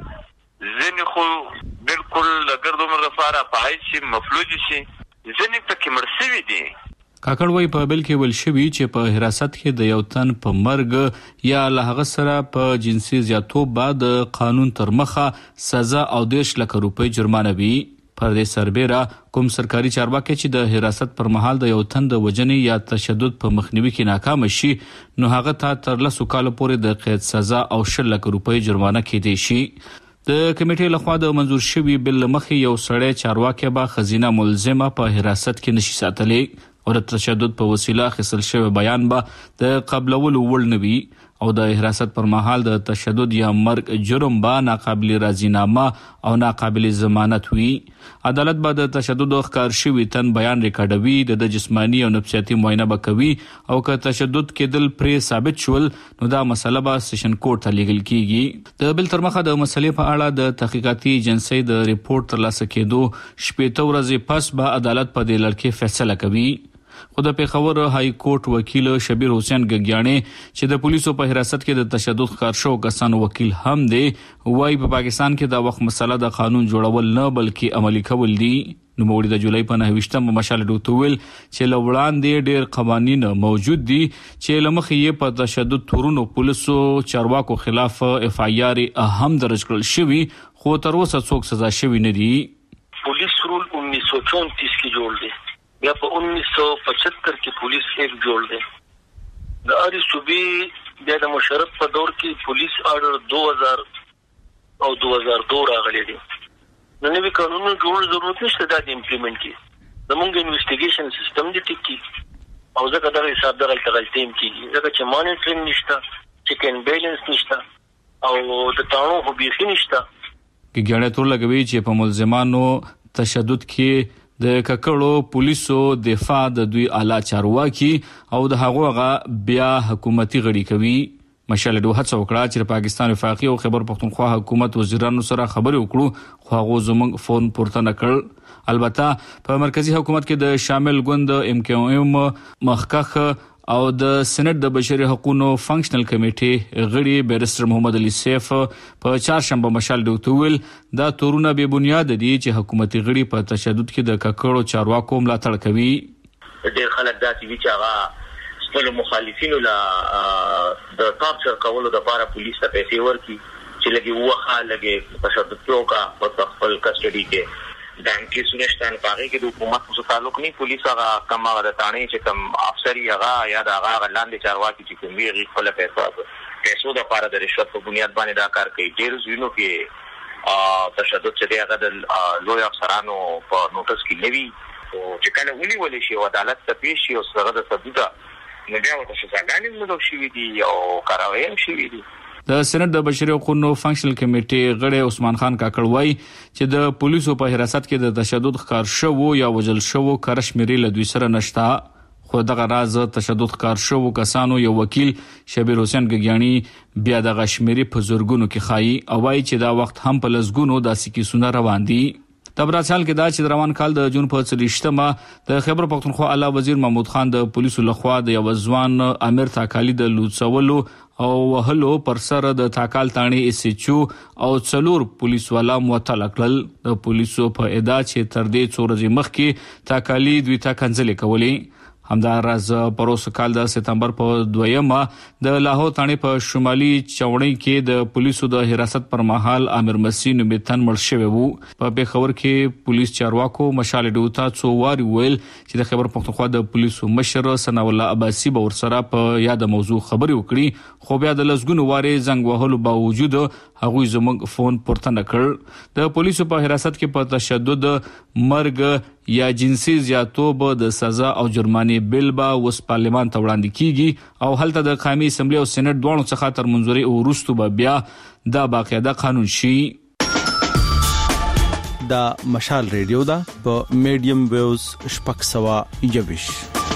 S16: هغه ځینې خو بالکل لګر دومره لپاره په هیڅ مفلوج شي ځینې پکې مړ شوي دي.
S15: کاکړ وایي په بل کې ول شوي چې په حراست کې د یو تن په مرګ یا له هغه سره په جنسي زیاتوب بعد قانون تر مخه سزا او دیش لک روپۍ جرمانه وي. پر دې سربېره کوم سرکاري چارواکي چې د حراست پر مهال د یو تن د وجنې یا تشدد په مخنیوي کې ناکام شي نو هغه ته تر لسو کال پورې د قید سزا او شل لک روپۍ جرمانه کېدای شي. د کمیټې لخوا د منظور شوي بل مخې یو سړی چارواکي به خزینه ملزمه په حراست کې نشي ساتلی او د تشدد په وسیله اخیستل شوی بیان به د قبلولو وړ نه وي او د حراست پر مهال د تشدد یا مرګ جرم به ناقابل راضینامه او ناقابل ضمانت وي. عدالت به د تشدد ښکار شوي تن بیان ریکارډوي، د جسمانی او نفسیاتي معاینه به کوي او که تشدد کېدل پرې ثابت شول نو دا مسله به سیشن کورټ ته لیږل کیږي. د بل تر مخه د مسلې په اړه د تحقیقاتي ایجنسۍ د ریپورت ترلاسه کېدو شپېته ورځې پس به عدالت په دې لړ کې فیصله کوي. خو د پیښور های کورټ وکیل شبیر حسین ګګیاڼي چې د پولیسو په حراست کې د تشدد ښکار شوو کسانو وکیل هم دی وایي په پاکستان کې دا وخت مسله د قانون جوړول نه بلکې عملي کول دي. نوموړي د جولای په نهه ویشتمه مشال ډوتویل چې له وړاندې ډېر قوانین موجود دي چې له مخې یې په تشدد تورونو پولیسو چارواکو خلاف اف آی آر هم درج کړل شوي خو تر اوسه څوک سزا شوي نه دي.
S17: پولیس رول انیس سو چونتیس کې جوړ دی یا په انیس سو پچہتر کې پولیس ایک جوړ دی. د اری صوبې بیا د مشرف په دور کې پولیس آرډر دو هزار او دو هزار دو راغلی دی. نو نوی قانونو جوړ ضرورت نشته دا د امپلیمنٹ کی زمونږ انویسټیګیشن سیستم دی ټیک کی او ځکه دا حساب دغه تغلطیم کیږي ځکه چې مانیټرینګ نشته چیک اینڈ بیلنس نشته او د تاڼو خو بیخي نشته.
S15: ګګیاڼي تور لګوي چې په ملزمانو تشدد کې د ککړو پولیسو دفاع د دوی اعلی چارواکي او د هغه بیا حکومتي غړي کوي. مشال ډو هڅه وکړه چې پاکستان وفاقي او خیبر پختونخوا حکومت وزیرانو سره خبرې وکړو خو هغه زموږ فون پورته نه کړ. البته په مرکزی حکومت کې د شامل ګوند ام کیو ام مخکخ او د سېنات د بشري حقوقو فنکشنل کمیټې غړي بیرستر محمد علي سیف په چهارشنبه مشال ډوتویل دا تورونه به بنیاد دي چې حکومتي غړي په تشدد کې د ککړو چارواکو ملاتړ کوي.
S17: ډېر خلک داسې وی چې هغه خپل مخالفینو لا د کاپچر کولو د لپاره پولیس ته پیسې ورکړي چې لګي وخه لګي تشدد کوکا په خپل کسټډي کې بانکي سونشتان پاره کې د حکومت سره تعلق نه پولیس هغه کما د تانې چې کم افسر هغه یا د هغه لاندې چارواکي چې کوم وی خپل پیسې پیسو د لپاره د رشوت په بنیاد باندې دا کار کوي. ډېر زینو کې تشدد چې هغه د لوی افسرانو په نوټس کې نوي او چې کله ونی ولې شي عدالت ته پیښ شي او سره د ثبوت نه بیا ورته سزاګانې نه دوه شي دي او کاروي شي دي.
S15: د سېنات د بشري حقوقو فنکشنل کمیټې غړي عثمان خان کاکړ وایي چې د پولیسو په حراست کې د تشدد ښکار شوو یا وژل شوو کار شمیرې له دوی سره نشته. خو دغه راز تشدد ښکار شوو کسانو یو وکیل شبیر حسین ګګیاڼي بیا د غشمیرې په زورګونو کې خایي او وایي چې دا وخت هم په لزګونو داسې کیسونه روان دي. د برازیل کې دا چې روان کال د جون په څلوېښتمه د خیبر پختونخوا اعلی وزیر محمود خان د پولیسو لخوا د یو ځوان امیر تاکالی د لوڅولو او وهلو پر سر د تاکال تانی اس ایچ او او څلور پولیس والا معطل کړل. د پولیسو په ادعا چې تر دې څو ورځې مخکې تاکالی دوی ته کنځلې کولې. همداراز پروس کال د سپتمبر په دویمه د لاهور تانې په شمالي چوڼۍ کې د پولیسو د حراست پر مهال امیر مسیح نومیتن مړ شوی وو. په پیښور کې پولیس چارواکو مشال ډیوتا څو واری ویل چې د خیبر پختونخوا د پولیسو مشر ثنا الله عباسي به ورسره په یاد موضوع خبري وکړي، خو بیا د لسګونو واری زنګ وهلو باوجود هغوی زموږ فون پورته نه کړ. د پولیسو په حراست کې په تشدد، مرګ یا جنسي زیاتوب د سزا او جرمانې بل به وس پارلمان ته وړاندې کیږي او هلته د قومي اسمبلی او سېنات دواړو څخه تر منځوري وروسته به بیا دا باقاعده قانون شي.
S18: دا مشال ریډیو دا په میډیم ویوز شپږ سوه یوویش.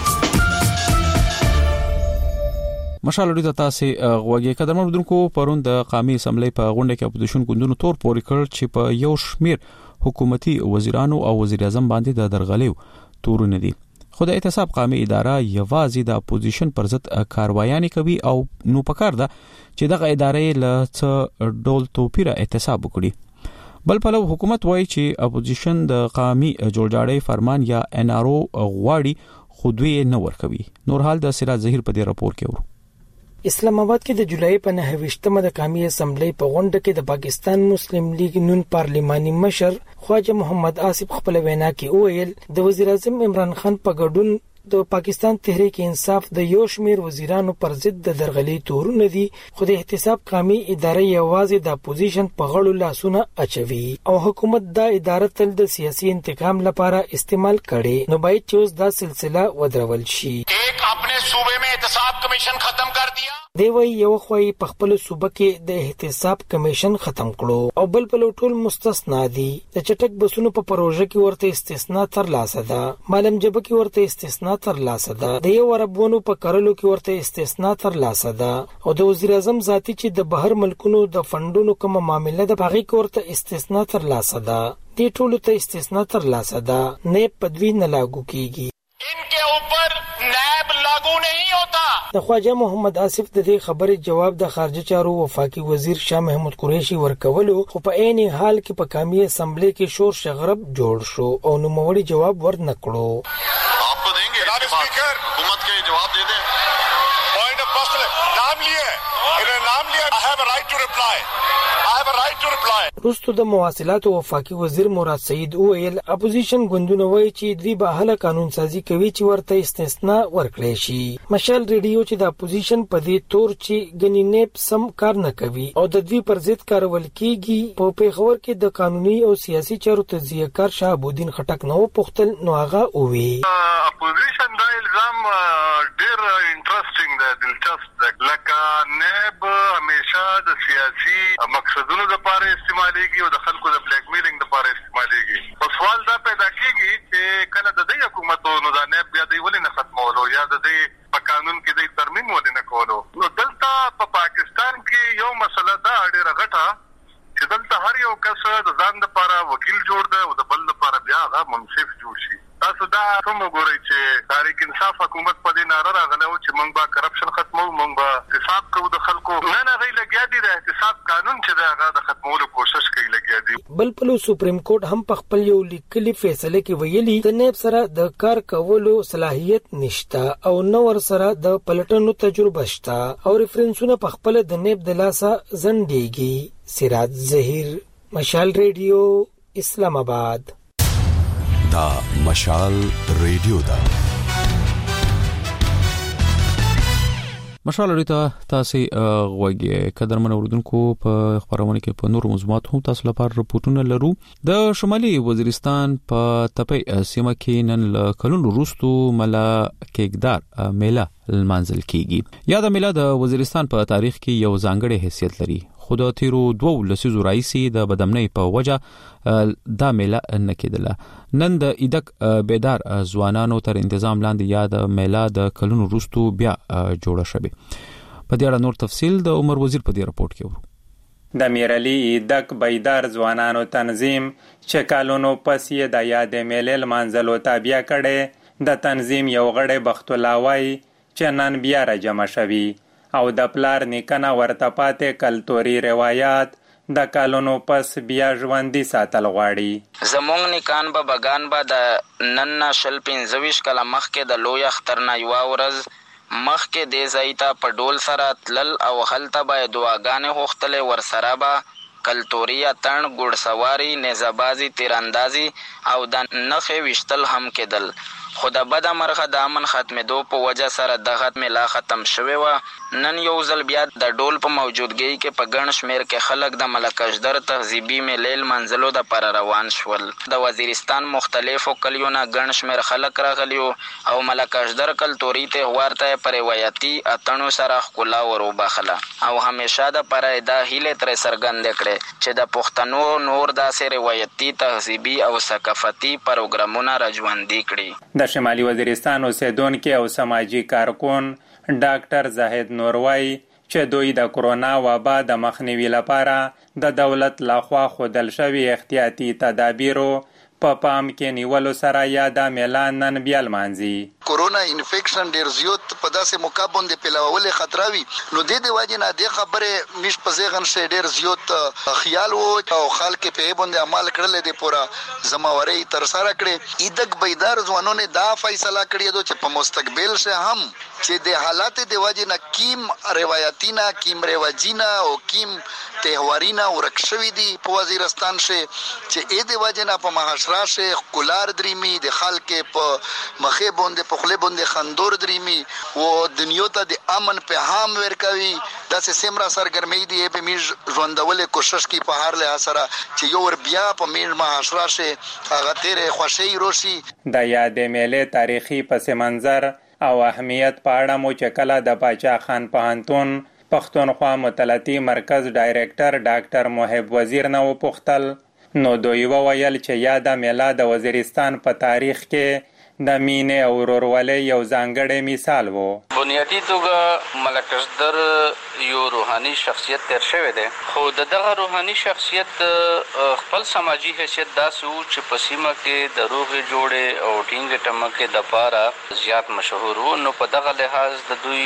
S1: مشال ډیوتا تاسو غوږی قدرمن بدونکو پرون د قومي اسمبلی په غونډه کې اپوزیشن ګوندونو تور پورې کړ چې په یو شمیر حکومتي وزیرانو او وزیر اعظم باندې د درغلیو تورونه دي. خو د احتساب قومي اداره یوازې د اپوزیشن پر ضد کاروایانې کوي او نو پکار ده چې دغه ادارې له څه ډول توپیره احتساب وکړي. بل پلو حکومت وایي چې اپوزیشن د قومي جوړجاړي فرمان یا ان ار او غواړي خو دوی نه ورکوي. نور حال د سراج ظهیر په دې راپور کې ورو.
S19: اسلام آباد کې د جولای په نهه ویشتمه د قومي اسمبلی په غونډه کې د پاکستان مسلم لیگ نون پارلماني مشر خواجه محمد آصف خپل وینا کې وویل د وزیر اعظم عمران خان په ګډون د پاکستان تحریک انصاف د یو شمیر وزیرانو پر ضد د درغلي تورونه دي، خو د احتساب قومي ادارې یوازې د اپوزیشن په غړو لاسونه اچوي او حکومت دا اداره تل د سیاسي انتقام لپاره استعمال کړي. نو باید چې اوس دا سلسله ودرول شي.
S11: ایک اپنے صوبے میں احتساب کمیشن ختم کر دیا.
S19: دی وی یو خوای په خپل صوبه کې د احتساب کمیشن ختم کړو او بل په ټول مستثنا دي. د چټک بسونو په پروژه کې ورته استثنا تر لاسه ده، معلم جبه کې ورته استثنا تر لاسه ده، د یو عربونو په کارلو کې ورته استثنا تر لاسه ده او د وزیر اعظم ذاتی چې د بهر ملکونو د فندونو کوم معاملې د باغی کې ورته استثنا تر لاسه ده. دې ټولو ته استثنا تر لاسه ده، نه پدوی نه لاګو کیږي.
S11: इनके ऊपर नैब लागू नहीं होता.
S19: د خواجه محمد آصف د دې خبرې جواب د خارجه چارو وفاقي وزیر شاه محمود قریشي ورکولو، خو په عین حال کې په قومي اسمبلی کې شور شغرب جوړ شو او نوموړي جواب ورنکړو.
S11: आप तो देंगे स्पीकर हुकूमत के जवाब दे दें. पॉइंट ऑफ पर्सनल नाम लिए इन्होंने नाम लिया. I have a right to reply. I have a right to reply.
S19: وروسته د مواصلات او وفاقي وزیر مراد سعید وویل اپوزیشن ګوندونه وایي چې دوی به هله قانون سازي کوي چې ورته استثنا ورکړي شي. مشال ریډیو چې د اپوزیشن په دې تور چې غنی نیب سم کار نه کوي او د دوی پر ضد کارول کیږي. په پیښور کې د قانوني او سیاسي چارو تجزیه کار شهابالدین خټک نو پختل نو هغه وی
S8: اپوزیشن دا الزام ډیر انټرېسټینګ دی، دلچسپ دی. لکه نیب همیشه د سیاسي مقصدونو لپاره استعمالېږي او د خلکو د بلیک میلینګ لپاره استعمالېږي. او سوال دا پیدا کیږي چې کله د دې حکومتونو دا نیب بیا دی ولې نه ختمولو یا د دې په قانون کې د ترمیم ولې نه کولو. نو دلته په پاکستان کې یو مسله دا ډیره غټه چې دلته هر یو کس د ځان لپاره وکیل جوړ دی او د بل لپاره بیا هغه منصف جوړ شي. تاسو دا کوم وګورئ چې تحریک انصاف حکومت په دې ناره راغلی و چې موږ به کرپشن ختمو، موږ به احتساب کوو د خلکو. نن هغوی لګیا دي د احتساب قانون چې دی هغه د ختمولو کوشش کوي لګیا دي.
S19: بل پلو سپریم کورټ هم په خپل یو لیکلي فیصله کې ویلي د نیب سره د کار کولو صلاحیت نشته او نو ور سره د پلټنو تجربه شته او ریفرنسونه په خپل د نیب د لاسه زندګي. سراج ظهیر، مشال ریډیو، اسلام آباد.
S20: دا مشال ریډیو دا
S1: مشال ریډیو ته تاسو غوږی قدرمن اوردونکو په خبرونه کې په نور موضوعات هم تاسو لپاره رپورټونه لرو. د شمالي وزیرستان په تپي سیمه کې نن ل کلونو وروسته ملا کېګدار میله المنزل کیږي. یا د میله د وزیرستان په تاریخ کې یو ځانګړی حیثیت لري، خو د تیرو دوه لسیزو راځي د بدامنۍ په وجه دا میله نه کېدله. نن د ایدک بیدار ځوانانو تر انتظام لاندې یا د میله د کلونو وروسته بیا جوړه شوه. په دې اړه نور تفصیل د عمر وزیر په دې راپورټ کې ورو.
S21: د میرلی ایدک بیدار ځوانانو تنظیم چې کلونو پس یې د یاد میله منځلو تابع کړي، د تنظیم یو غړی بخت الله وای چې نن بیا را جمع شوي او د پلار نیکنه ورته پاتې کلتوري روایت د کالونو پس بیا ژوندي ساتل غواړي.
S2: زمونږ نیکان به بګان به د نن نه شل پنځه ویشت کاله مخکې د لوی اختر نه یوه ورځ مخکې دې ځای ته په ډول سره تلل او هلته به یې دعاګانې غوښتلې، ورسره به کلتوري اتڼ، ګوډسواري، نیزهبازي، تیراندازي او د نښې ویشتل هم کېدل. خو د بده مرغه د امن ختمېدو په وجه سره دغه میله ختم شوې وه. نن یو ځل بیا د ډول په موجودګۍ کې په ګڼ شمېر کې خلک د ملکشدر تهذیبي میلې لمانځلو دپاره روان شول. د وزیرستان مختلفو کلیو نه ګڼ شمېر خلک راغلي او ملکشدر کلتوري تهوار ته یې په روایتي اتڼو سره ښکلا وروبخله او همیشه دپاره یې دا هیلې ترې څرګندې کړې چې د پښتنو نور داسې روایتي تهذیبي او ثقافتي پروګرامونه راژوندي کړي.
S21: د شمالي وزیرستان اوسیدونکي او سماجي کارکون ډاکټر زاهد نور وایي چې دوی د کرونا وبا د مخنیوي لپاره د دولت لخوا ښودل شوي احتیاطي تدابیرو په پام کې نیولو سره یا د میله نن بیا لمانځي.
S22: کورونا انفیکشن ډیر زیات په داسې موقع باندې پیلولې خطر وي، نو د دې وجه نه د خبرې مش په ځای غن ډیر زیات خیال وو او خلک په باندې عمل کړل دي پورا ذمہواری تر سره کړي. ایدک بیدار ځوانونه دا فیصله کړی دو چې په مستقبل شه هم چې د حالات د وجه نه کیم روایتینا کیم رواجینا او کیم تهوارینا ورکشوي دي په وزیرستان شه چې اې د وجه نه په محاشره شه کولار دریمي د خلک په مخې باندې په خله باندې خندور دریمي او دنیا ته د امن په هام ورکوي. دا سیمرا سرګرمي دي په میز ژوندولې کوشش کی په هر له سره چې یو ور بیا په میز محاشره شه هغه تیرې خوشي روشي.
S21: د یادې میلې تاریخي پس منظر او اهمیت په اړه مو چې کله د باچا خان پوهنتون پښتونخوا مطالعاتي مرکز ډایریکټر ډاکټر محب وزیر نه وپوښتل، نو دوی وویل چې یا د میله د وزیرستان په تاریخ کې د مینې او ورورولۍ یو ځانګړی مثال و.
S2: بنیادی توګه ملکشدر یو روحاني شخصیت تیر شوی دی، خو د دغه روحاني شخصیت خپل سماجی حیثیت داسې و چې په سیمه کې د روغې جوړې او ټینګې ټمکې دپاره زیات مشهور و. نو په دغه لحاظ د دوی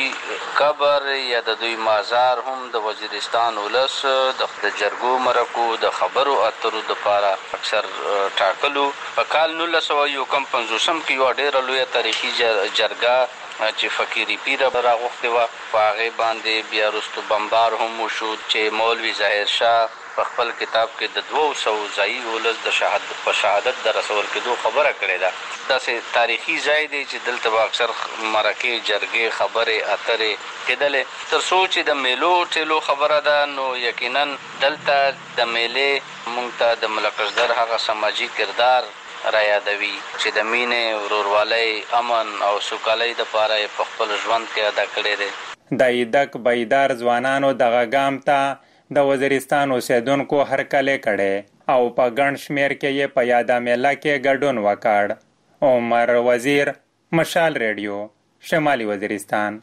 S2: قبر یا د دوی مازار هم د وزیرستان ولس د جرګو مرکو د خبرو اترو دپاره اکثر ټاکلو. په کال نولس سوه یو کم پنځوسم کې یوه ډېره لویه تاریخي جرګه چې فقیري پیره راغوښتې وه، په هغې باندې بیا وروستو بمبار هم وشو چې مولوي ظاهر شاه په خپل کتاب کې د دوو سوو ځایي ولس د شهادت په شهادت د رسول کېدو خبره کړې ده. داسې تاریخي ځای دی چې دلته به اکثر مرکې جرګې خبرې اترې کېدلې. تر څو چې د میلو ټیلو خبره ده، نو یقینا دلته د میلې موږ ته د ملکشدر هغه سماجي کردار را یادوي چې د مینې، ورورولۍ، امن او سوکالۍ دپاره یې په خپل ژوند کې ادا کړی دی.
S21: د ایدک بیدار ځوانانو دغه ګام ته د وزیرستان اوسیدونکو هرکلی کړی او په ګڼ شمېر کې یې په یاده میله کې ګډون وکړ. عمر وزیر، مشال ریډیو، شمالي وزیرستان.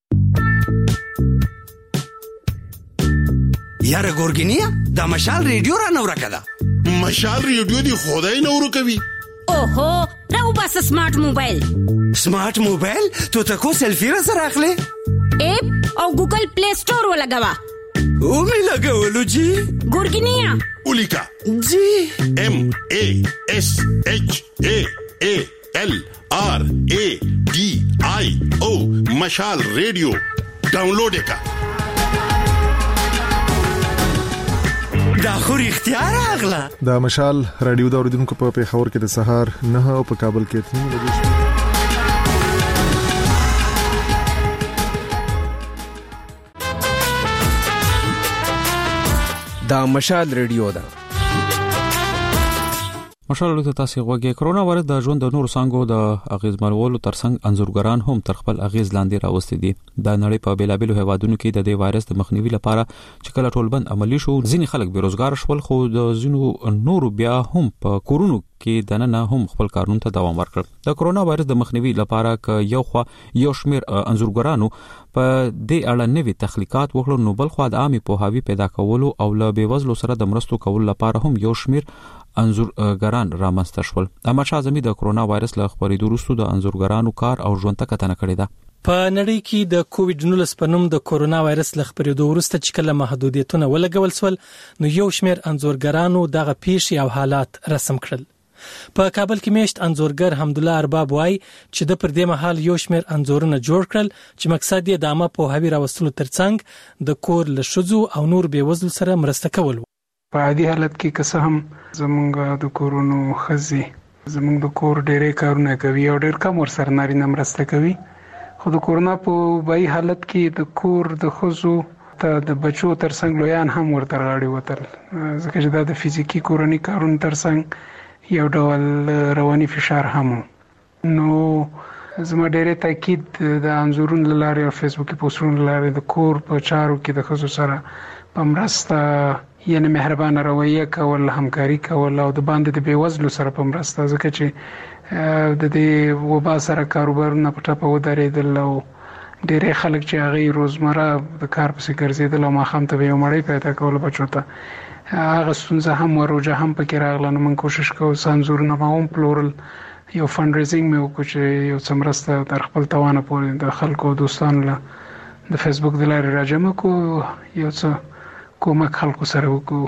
S23: یاره ګورګینیا دا مشال ریډیو را نو راکړه.
S24: مشال ریډیو دی خدای نو ورکوي.
S25: اوهو راو بس سمارټ موبایل.
S23: سمارټ موبایل تو تکو سیلفی را سره اخلي؟
S25: اپ او ګوګل پلی سٹور ولګوا.
S23: او می لګولو جی.
S25: ګورګینیا
S24: ولیکا
S23: جی
S24: ام ا اس اچ ا ا ال آر ا ډي آی او مشال ریډیو ډاونلوډ وکړه.
S23: دا خو اختیار اغلا.
S26: دا مشال رادیو دا اوریدونکو په پیښور کې د سهار نه او په کابل کې تین بجې.
S27: دا مشال ریډیو دا
S1: مشال ته تاسو غوږی. کرونا وایرس د ژوند د نورو څنګهو د اغیزمنولو ترڅنګ انځورګران هم تر خپل اغیز لاندې راوستي دي. د نړۍ په بیلابیلو هیوادونو کې د دې وایرس د مخنیوي لپاره چې کله ټولبند عملی شو، ځینې خلک بیروزګار شول، خو د ځینو نورو بیا هم په کورونو کې دننه هم خپل کارونو ته دوام ورکړ. د کرونا وایرس د مخنیوي لپاره ک یو خو یو شمیر انځورګرانو په دې اړه نوي تخلیقات وکړل، نو بل خو د عامي پوهاوی پیدا کولو او له بیوزلو سره د مرستو کولو لپاره هم یو شمیر انځورګران رامنځته شول. احمد شاه اعظمي د کرونا وایرس له خبرېدو وروسته د انځورګرانو کار او ژوند ته کتنه کړې ده.
S3: په نړۍ کې د کووډ نولس په نوم د کورونا وایرس له خپرېدو وروسته چې کله محدودیتونه ولګول شول نو یو شمېر انځورګرانو دغه پیښې او حالات رسم کړل. په کابل کې میشت انځورګر حمدالله ارباب وایي چې د پر دې مهال یو شمېر انځورونه جوړ کړل چې مقصد یې د عامه پوهاوي راوستلو ترڅنګ د کور له ښځو او نور بېوزلو سره مرسته کول و.
S5: په عادي حالت کې که څه هم زمونږ د کورونو ښځې زمونږ د کور ډېرې کارونه کوي او ډېر کم ورسره نارینه مرسته کوي، خو د کورونا په وبایي حالت کې د کور د ښځو ته د بچو ترڅنګ لویان هم ورته غاړې وتل، ځکه چې دا د فزیکي کورني کارونو ترڅنګ یو ډول رواني فشار هم و. نو زما ډېرې تاکید د انځورونو له لارې او فیسبوکي پوسټونو له لارې د کور په چارو کې د ښځو سره په مرسته یعنی مهربانه رویه کول، همکاري کول او د باندې د بېوزلو سره په مرسته، ځکه چې د دې وبا سره کاروبارونه په ټپه ودرېدل او ډېری خلک چې هغې روزمره د کار پسې ګرځېدل او ماښام ته به یو مړۍ پیدا کوله بچو ته، هغه ستونزه هم وروجه هم پکې راغله. نو موږ کوشش کوو څه انځورونه به هم پلورل، یو فنډ ریزینګ مې وکړو چې یو څه مرسته تر خپل توانه پورې د خلکو او دوستانو له د فیسبوک د لارې راجمع کړو، یو څه کومک خلکو سره وکړو.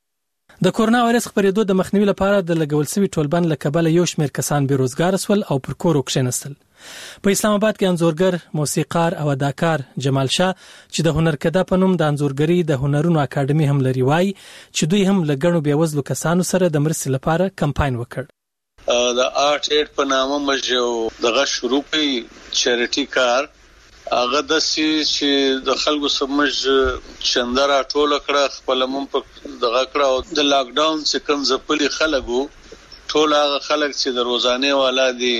S3: د کورونا وایرس خپرېدو د مخنیوي لپاره د لګول شوي ټولبند له کبله یو شمېر کسان بېروزګاره شول او پر کور وکښېنستل. په اسلام آباد کې انځورګر، موسیقار او اداکار جمال شاه چې د هنرکده په نوم د انځورګرۍ د هنرونو اکاډمي هم لري وایي چې دوی هم له ګڼو بېوزلو کسانو سره د مرستې لپاره کمپاین وکړ.
S6: د آرټ ایډ په نامه موږ یو دغه شروع کړی چیریټي کار، هغه داسې چې د خلکو سمج چنده راټوله کړه، خپله مون په دغه کړه او د لاک ډاون چې کوم ځپلي خلک وو ټول هغه خلک چې د روزانې والا دي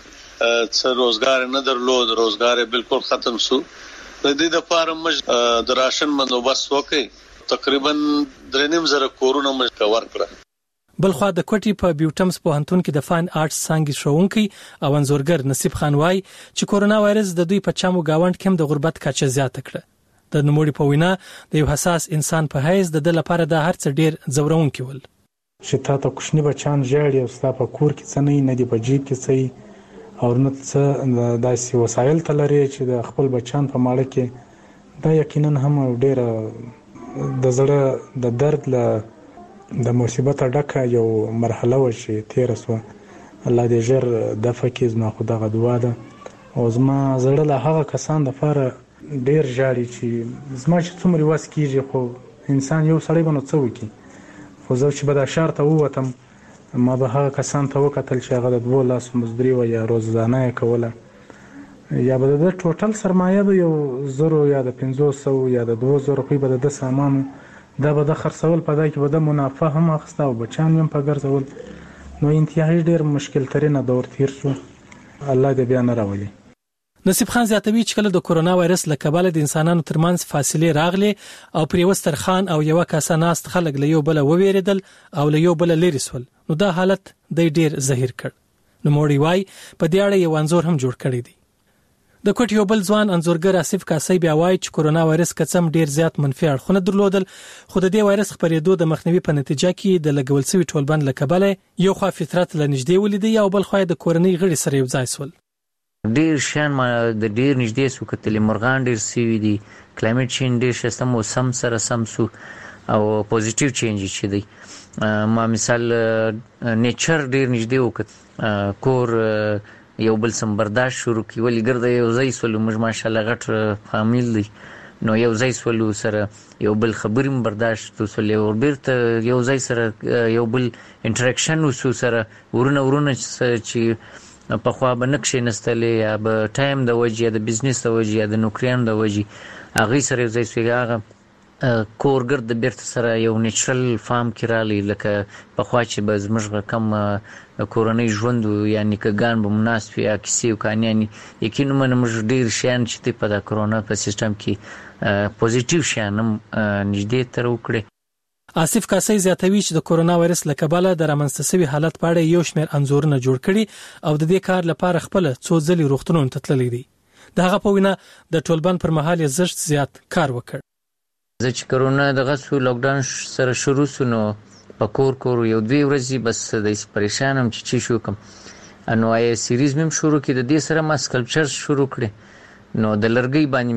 S6: څه روزګار نه درلود، روزګار یې بالکل ختم شو. د دې دپاره موږ د راشن بندوبست وکړ، تقریبا درې نیم زره کورونه موږ کور کړه.
S3: بلخوا د کوټي په بیوټمز پوهنتون کې د فاین آرټس څانګې ښوونکی او انځورګر نصیب خان وایي چې کورونا وایرس د دوی په چمو گاوند کې هم د غربت کچه زیاته کړه. د نوموړي په وینا د یو حساس انسان په حیث د ده لپاره دا هر څه ډېر ځورونکي ول.
S7: چې تا ته کوچني بچان ژاړي او ستا په کور کې څه نه وي، نه دي په جیب کې څه او نه څه داسې وسایل ته لري چې د خپل بچان په ماړه کې، دا یقینا هم ډېره د زړه د درد له د مصیبت ډکه یو مرحله و چې تیره سوه. الله دې ژر دفع کړي، زما خو دغه دعا ده. او زما زړه له هغه کسان دپاره ډېر ژاړي چې زما چې څومره وس کېږي، خو انسان یو سړی به نو څه وکړي. خو زه چې به دا ښار ته ووتم ما به هغه کسان ته وکتل چې هغه د دوو لاسو مزدوري وه یا روزانه یې کوله، یا به د ده ټوټل سرمایه به یو زرو یا د پنځو سوو یا د دوو زرو روپۍ به د ده سامانو، دا به د خرڅول، په دا کې به د منافع هم اخیسته او بچیان هم په ګرځول. نو انتهایي ډېر مشکل ترینه دور تیر شو، الله دې بیا نه راولي.
S3: نصیب خان زیاتوي چې کله د کورونا وایرس له کبله د انسانانو ترمنځ فاصلې راغلې او پر یوه سترخان او یوه کاسه ناست خلک له یو بله وویرېدل او له یو بله لرې سول، نو دا حالت دی ډېر زهیر کړ. نوموړی وایي په دې اړه یو انځور هم جوړ کړی دی. د کوټ یو بل ځوان انځورګر آصف کاسي بیا وایي چې کورونا وایرس که څه هم ډېر زیات منفي اړخونه درلودل، خو د دې وایرس خپرېدو د مخنیوي په نتیجه کې د لګول شوي ټولبند له کبله یو خوا فطرت له نږدې ولیدی او بل خوا د کورنۍ غړي سره یو ځای سول.
S9: ډېر شیان ما د ډېر نږدې سو کتلې، مرغان ډېر سوي دي، کلایمټ چینج ډېر ښایسته موسم سره سم سو او پوزیټیو چینج چې دی. ما مثال نیچر ډېر نږدې وکت، کور یو بل سم برداشت شروع کی، ولی ګرده یو ځای سولو، موږ ماشاءالله غټ فامیل دی، نو یو ځای سولو سره یو بل خبرې هم برداشت وسولې او بیرته یو ځای سره یو بل انټریکشن وسو سره ورونه ورونه چې پخوا به نه کښېنستلې یا به ټایم د وجې یا د بزنس د وجې یا د نوکریانو د وجې هغوی سره یو ځای سوې، هغه کورګرد د بیرته سره یو نیچرل فارم کې راغلی، لکه پخوا چې به زموږ کم کورنۍ ژوند و یا نیکهګان به مناسب یا کیسې و کانیانې، یقینا موږ ډېر شیان چې دی په دا کرونا په سیسټم کې پوزیټیو شیان هم نږدې تر وکړې.
S3: آصف کاسي زیاتوي چې د کورونا وایرس له کبله د رامنځته شوي حالت په اړه یو شمېر انځورونه جوړ کړي او د دې کار لپاره خپله څو ځلې روغتونونو ته تللی دی. د هغه په وینا د ټولبند پر مهال یې زښت زیات کار وکړ.
S9: زه چې کرونا دغه سو لاکډاون سره شروع سو نو په کور کور یو دوی ورځې بس داسې پریشان هم چې چی شو کوم، نو آی سیریز مې هم شروع کړي، د دې سره ما سکلپچرز شروع کړي، نو د لرګي باندې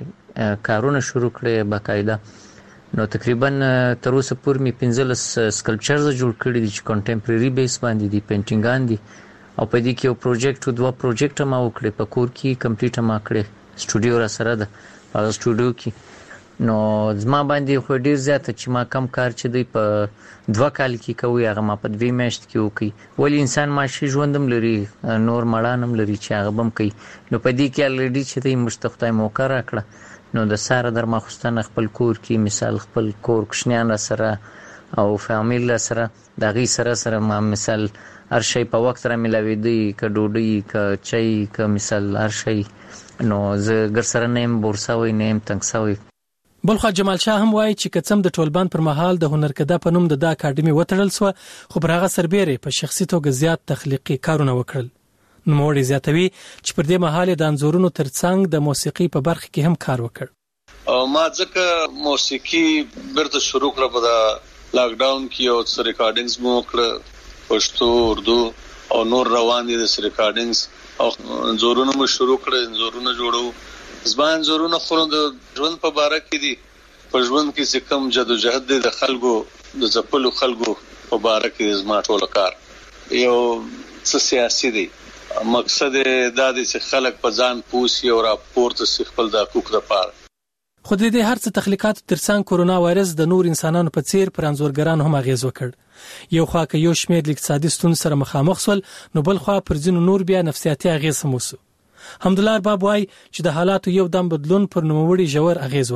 S9: مې کارونه شروع کړې باقاعده نو تقریبا تر اوسه پورې مې پنځلس سکلپچرز جوړ کړي دي چې کنټمپرری بیس باندې دي پینټینګان دي او په دې کې یو پروجیکټ دوه پروجیکټ ما وکړي په کور کې کمپلیټ ما کړې سټوډیو را سره ده په سټوډیو کې نو زما باندې خو ډیر زیات چې ما کم کار چې دی په دوه کال کې کوي هغه ما په دوه میاشت کې وکي ولی انسان ماشي ژوندم لري نور مړانم لري چې هغه بم کوي نو په دې کې الریډي چې دی مستخدای موقع راکړه نو د ساره در مخستان خپل کور کې مثال خپل کور کوشنیان سره او فامیل سره د غي سره سره ما مثال هر شي په وخت را ملاوي دی ک ډوډۍ ک چای ک مثال هر شي نو زه ګر سره نیم بورساوي نیم تنګساوي
S3: بلخوا جمال شاه هم وایي چې کڅم د ټولبان پر مهال د هنرکده په نوم د د اکیډمي وټړل سو خو پر هغه سربېره په شخصي توګه زیات تخلیقي کارونه وکړل نو موږ زیاتوي چې پر دې مهال د انزورونو ترڅنګ د موسیقي په برخه کې هم کار وکړ
S6: او ما ځکه موسیقي برته شروع کړه په لاک ډاون کې او څه ریکارډینګز مو کړ پښتو اردو او نور روان دي د ریکارډینګز او انزورونو مو شروع کړ انزورونو جوړو زبان زورونه خو د ژوند په باره کې دي په ژوند کې چې کوم جدوجہد دي د خلکو د ځپلو خلکو په باره کې زما ټول کار یو څه سیاسي دي مقصد دا دی چې خلک په ځان پوسي او راپورته سي خپل د حقوق لپاره
S3: خو د دې هر څه تخلیقات ترڅنګ کورونا وایرس د نور انسانانو په څیر پر انزورګرانو هم اغیز وکړ یو خوا کې یو شمېر د اقتصادي ستونزو سره مخامخ شول نو بل خوا پر ځینو نور بیا نفسیاتي اغیز هم وسو حمدالله ارباب وایي چې د حالاتو یو دم بدلون پر نوموړي ژور اغیز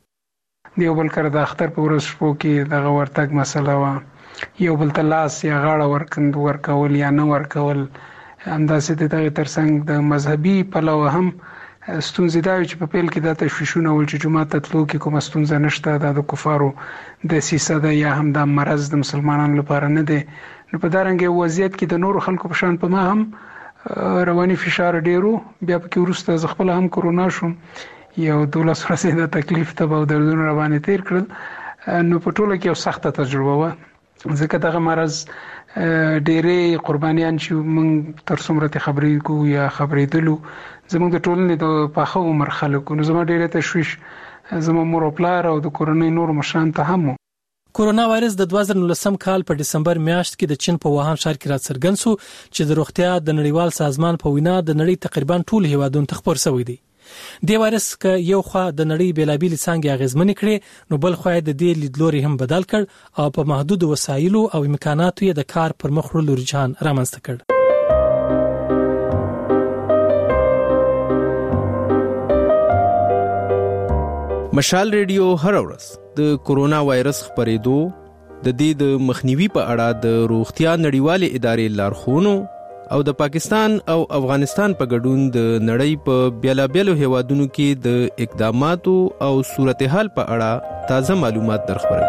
S3: وکړ
S5: دیو بل کړه د اختر په ورځ شپو کې دغه ورتګ مسله وا یو بل تلاس یا غاړه ورکند ورکول یا نه ورکول همداسې د دغه ترڅنګ د مذهبي پلو هم ستونزې دا چې په پیل کې د تشویشونه ول چې جمعه ته تلو کې کوم ستونزه نشته د کفارو د سیسه ده یا هم د مرز د مسلمانانو لپاره نه ده نو په دارنګ وضعیت کې د نور خلکو په شان په ما هم رواني فشار ډیرو بیا په کې ورسته ز خپل هم کورونا شوم یو دولس ورځې د تکلیف ته او دردونه رواني تیر کړل نو په ټوله کې یو سخته تجربه و ځکه دغه مرز ډېرې قربانيان چې موږ تر څومره خبرې کو یا خبرې دلو زموږ د ټولنې د پاخه عمر خلکو نو زما ډېرې تشویش زما مور او پلار او د کورنۍ نور مشران ته هم
S3: کورونا وایرس د دوه زره نولسم کال په دسمبر میاشت کې د چین په ووهان ښار کې راڅرګند شو چې د روغتیا د نړیوال سازمان په وینا د نړۍ تقریبا ټول هیوادونو ته خپور شوی دی د وایرس ک یو خوا د نړۍ بیلابیل څنګه اغیزمن کړي نو بل خو د دې لیدلوري هم بدل کړ او په محدود وسایلو او امکاناتو یې د کار پر مخ وړلو رجحان رامنځته کړ
S18: مشال ریډیو هر ورځ د کورونا وایرس خپرېدو د دې د مخنیوي په اړه د روغتیا نړیوالې ادارې لارښوونو او د پاکستان او افغانستان په ګډون د نړۍ په بیلابیلو هیوادونو کې د اقداماتو او صورتحال په اړه تازه معلومات درخبروي.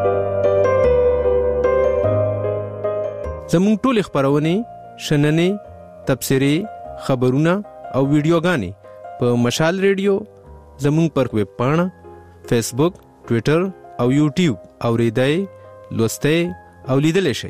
S18: زموږ ټول خبرونه شننې تبصرې خبرونه او ویډیوګانې په مشال ریډیو زموږ پر ویب پاڼه فیسبوک ټوئیټر او یوټیوب اوریدای لوستای او لیدل شي.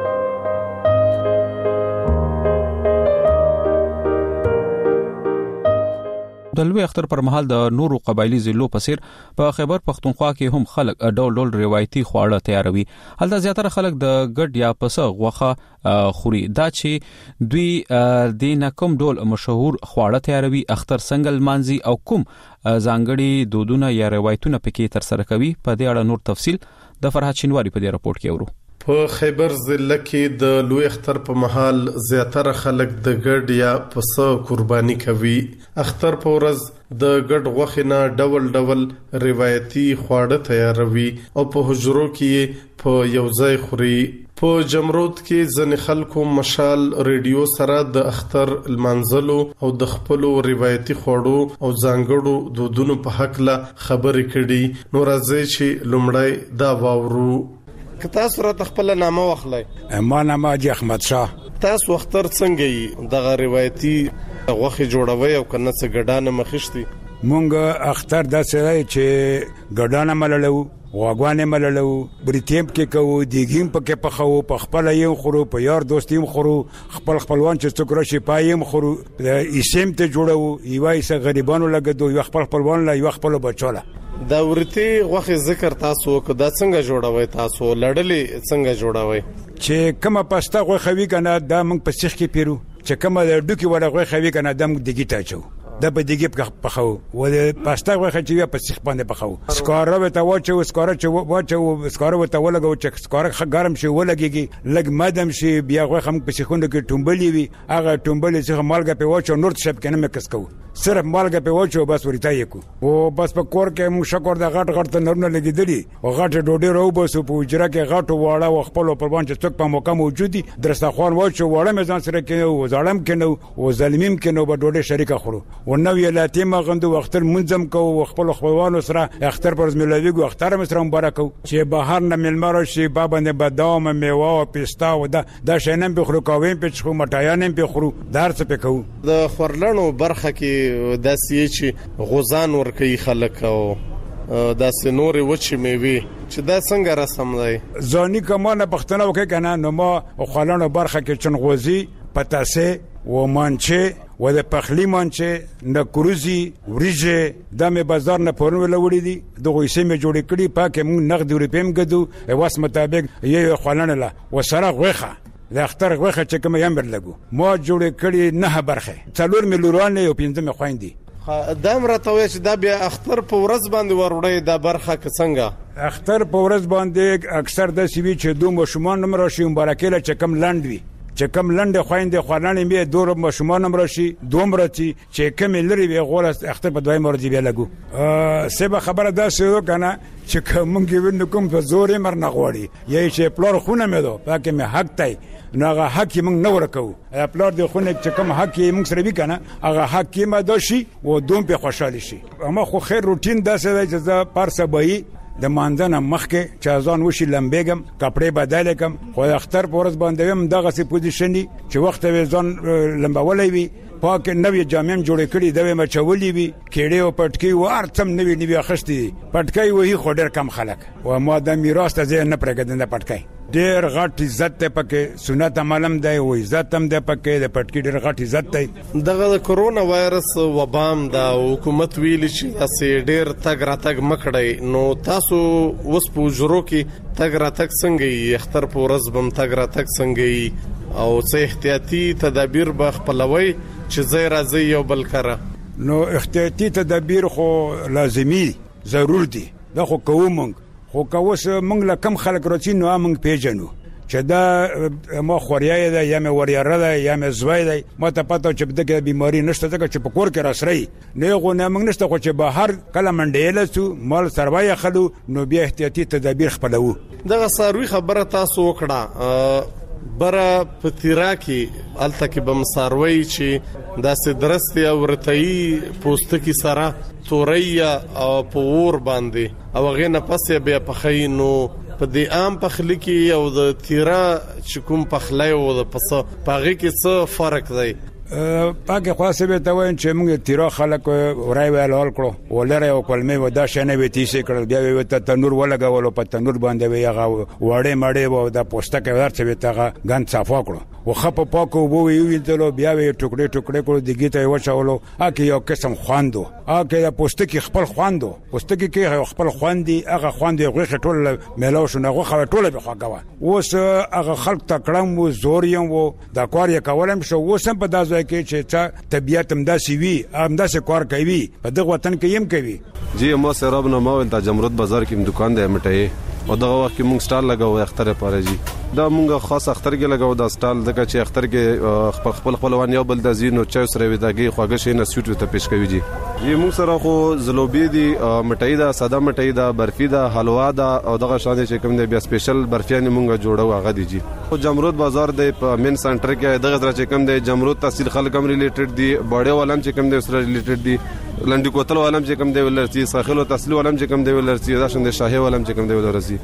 S1: د لوی اختر پر مهال د نورو قبایلی ضلعو په څیر په خیبر پختونخوا کې هم خلک ډول ډول روایتي خواړه تیاروي. هلته زیاتره خلک د ګډ یا پسه غوښه خوري. دا چې دوی د نکم ډول مشهور خواړه تیاروي اختر څنګه لمانځي او کوم ځانګړي دودونه یا روایتونه پکې تر سره کوي په دې اړه نور تفصیل د فرحت شینواری په دې راپورټ کې اورو.
S4: په خیبر ضلع کې د لوی اختر په مهال زیاتره خلک د ګډ یا پسه قرباني کوي. اختر په ورځ د ګډ غوښې نه ډول ډول روایتي خواړه تیاروي او په حجرو کې په یو ځای خوري. په جمرود کې ځنې خلکو مشال ریډیو سره د اختر المنزلو او د خپلو روایتي خوړو او ځانګړو دودونو په حق لا خبرې کړي. نو راځي چې لومړی دا واورو. که تاسو را خپل نامه واخلئ.
S10: ما نامه حاجی احمد شاه.
S4: تاسو اختر څنګه یې دغه روایتي غوښې جوړوي او کنه څه ګډانه مخښتي؟
S10: مونږ اختر داسې راي چې ګډانه مللو واغوانې مللو بریتیم کې کو دیګیم پکې پخو په خپل یو خورو په یار دوستیم خورو خپل خپلوان چې څوک راشي پایم خورو ایسیم ته جوړو ایوای سه غریبانو لګدو یو خپل خپلوان لا یو خپل بچوله
S4: دا ورته غوخه ذکر تاسو کو دا څنګه جوړوي تاسو لړلې څنګه جوړوي
S10: چې کومه پسته غوخه وی کنه دا موږ په سیخ کې پیرو چې کومه د ډوکی ولا غوخه وی کنه دا موږ دګی ته چو دا په دګی په خو و د پسته غوخه چې په سیخ باندې پخو سکاره وته واچو سکاره چې واچو سکاره وته ولګو چې سکاره ګرم شي ولګيږي لګ مدم شي بیا غوخه موږ په سیخونو کې ټومبلې وی هغه ټومبلې چې مالګه په واچو نور شپ کنه مې کس کو صرف مالګه په واچو بس ورته یې کو او بس په کور کې موږ شکر د غټ غټ نرمه لګیدلی او غټ ډوډۍ راو بس په اجرا کې غټ واړه او خپل په باندې څوک په موقع موجودي درستخوان واچو واړه مې ځان سره کې او ظالم کې نو او ظالمیم کې نو په ډوډۍ شریکه خورو او نو یلاتی ما غندو وختر منظم کو خپل خپلوانو سره اختر پر ملویګو اختر مې سره مبارک چې بهر نه ملمر شي بابا نه بادام میوه او پستا او دا د شینم به خورو کوین په چخو مټایانم په خورو دار څه په کو
S4: د خورلنو برخه کې د سی چې غوزان ور کوي خلک او د سنوري وچې میوي چې دا څنګه رسم دی
S10: ځاني کومه پښتنه وکړه کنه نو ما خورلنو برخه کې چنغوزي پتاسه و مانچه و د پخلی مانچه د کروزی وریجه د مې بازار نه پورن ولوړې دي دغه یې مې جوړې کړې پاکه موږ نقد روپیم غدو واس مطابق یې خورلنه لا و سره غوخه د اختر غوخه چې کوم یم برلګو ما جوړې کړې نه برخه څلور مليون یو پنځه مې خويندې
S4: دا مرته چې دا بیا اختر په ورځ باندې وروړې دا برخه څنګه
S10: اختر په ورځ باندې اکثر د سیوی چې دوه مشمان نمبر شي مبارکاله چې کم لاندوي چې کم لنډه خويندې خورلانې مې دور مشمان نمبر شي دومره چې کم لري وی غول اختر په دوی مرضی بیا لګو سبا خبره دا شو کنه چې کوم کې وینم کوم په زورې مر نه غوړي یی چې پلور خونه مې دو پکې مې حق تای ناغه حق موږ نه ورکو پلور د خونه چې کوم حق موږ سره وی کنه هغه حق ما دوشي او دوم په خوشاله شي اما خو خیر روټین داسې دی چې زه پارسبای د مانځنه مخکې چې ځان وشي لمبېګم کپڑے بدل کم خو اختر پورز باندې هم دغه سي پوزیشني چې وخت وې ځان لمبولې وي پاک نوې جامې جوړې کړې دوی مچولې وي کېړې او پټکی ورتم نوې نوې اخستې پټکی وې خو ډېر کم خلک او ما د میراث ته ځای نه پرېږدم پټکی ډېر غټ عزت ته پکې سنت عملم دی او عزت هم ده پکې د پټکی ډېر غټ عزت دی
S4: دغه کرونا وایرس وبام دا حکومت ویل چې تاسو ډېر تګ راتګ مکړی نو تاسو اوس په جوړو کې تګ راتګ څنګه اختر په ورځ بم تګ راتګ څنګه او څه احتیاطي تدابیر به خپلوي چې زه راځي یو بل کړه
S10: نو احتیاطي تدابیر خو لازمي ضرور دي دا خو کوم خو کوس موږ له کم خلک راځي نو موږ پیژنو چې دا ما خوریا ده یا مې وریاره ده یا مې زوی ده ما ته پته چې دغه بیماری نشته ځکه چې په کور کې راسري نه غو نه موږ نشته خو چې بهر کله منډېل سو مال سروای خلو نو بیا احتیاطي تدابیر خپلو
S4: دغه ساروي خبره تاسو وکړه برا پتیرا کې الته کې بم ساروي چې داسې درسته او رتئی پوستکی سره توریا او پور باندې او غینه پسې بیا پخینو په دې عام پخلی کې او د تیرا چې کوم پخلی او د پس پاغي کې څه فرق دی
S10: پاګه خاصه به ته وین چې موږ تیرا خلک ورای ویل ول کړو ولره او کلمې ودا شنه وتی سي کړل بیا وی ته تنور ولګول په تنور باندې وی هغه وړې مړې و د پوسټکه ورته وی ته غن صفا کړو وخپ پاکو وو وی ته بیا وی ټوکړې ټوکړې کړو دګی ته وچاولو اکه یو قسم خواندو اکه د پوسټکی خپل خواندو پوسټکی کې خپل خواندي هغه خواندي غوخه ټول ملاو شو نه غوخه ټول به خواګوا اوس هغه خلق تکړم و زوریم و د کار یې کولم شو اوس په داز کې چې طبيعت هم داسې وي هم داسې کار کوي په دغه وطن کې يم کوي
S11: جی ما سره رب نه ما انت جمرود بازار کې دکان دی مټای او دغه وخت کې مونږ سټال لګاو اختر پاره جی دا مونږ خاص اختر کې لګاو دا سټال دغه چې اختر کې خپل خپل خپلوان یو بل د زینو چا سره وي دغه خواږه شي نه سوټ ته پیش کوي جی جی مونږ سره خو زلوبي دي مټای دا ساده مټای دا برفي دا حلوا دا او دغه شاده چې کوم دی بیا سپیشل برفيان مونږ جوړو هغه دي جی او جمرود بازار دی په مین سنټر کې دغه سره چې کوم دی جمرود تحصیل خلک هم ریلیټډ دي بڑے ولم چې کوم دی سره ریلیټډ دي لنډی کوتل ولم چې کوم دی ولرسي ساحل او تحصیل ولم چې کوم دی ولرسي دا شند شاهي ولم چې کوم دی ولرسي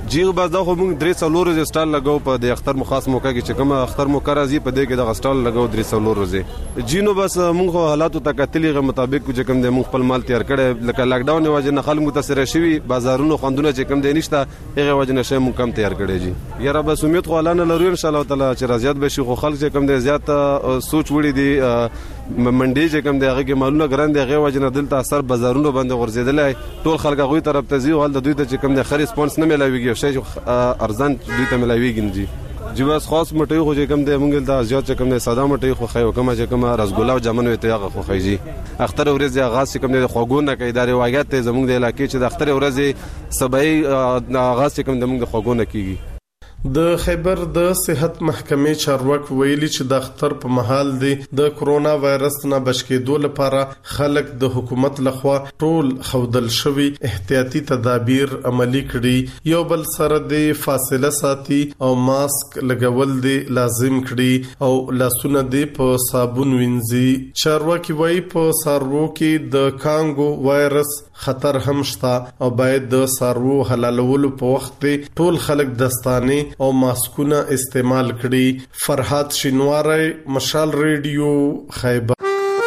S11: جی بس دا خو موږ درې څلور ورځې سټال لګاو په د اختر مخاص موقع کې چې کوم اختر موقع راځي په دې کې د سټال لګاو درې څلور ورځې جینو بس موږ حالاتو ته کتلې غو مطابق چې کوم د موږ خپل مال تیار کړي لکه لاک ډاون وجه نه خلک متاثر شوي بازارونو خوندونه چې کوم د نشته هغه وجه نشه موږ کم تیار کړي جی یاره بس امید خو الله نه لرو ان شاء الله تعالی چې راځي به شي خو خلک چې کوم د زیات سوچ وړي دي منډي چې کوم د هغه کې مالونه ګران دي هغه وجه نه دلته اثر بازارونو باندې ورزيدلای ټول خلک غوي طرف ته زی او د دوی ته چې کوم د خري سپانس نه ملاويږي شي ارزان دوی ته ملاويږي جی جی بس خاص مټي خو چې کوم د مونږ د زیات چې کوم د ساده مټي خو خای او کوم چې کوم رسګولا او جامن وي ته هغه خو خایجی اختر ورځ آغاز چې کوم د خوګونه کې ادارې واګات ته زمونږ د علاقې چې د اختر ورځ سبای آغاز چې کوم د مونږ د خوګونه کیږي
S4: د خیبر د صحت محکمې چارواک ویلي چې د اختر په محل دی د کرونا وایرس نه بچ کېدو لپاره خلک د حکومت لخوا ټول خودل شوی احتیاطي تدابیر عملی کړي یو بل سره د فاصله ساتي او ماسک لګول دی لازم کړي او لاسونه دی په صابون وینځي چارواکي وایي په سارو کې د کانګو وایرس خطر هم شته او باید د سارو حلالولو په وخت ټول خلک دستانه او ماسکونه استعمال کړي فرحات شینواری مشال ریډیو خیبر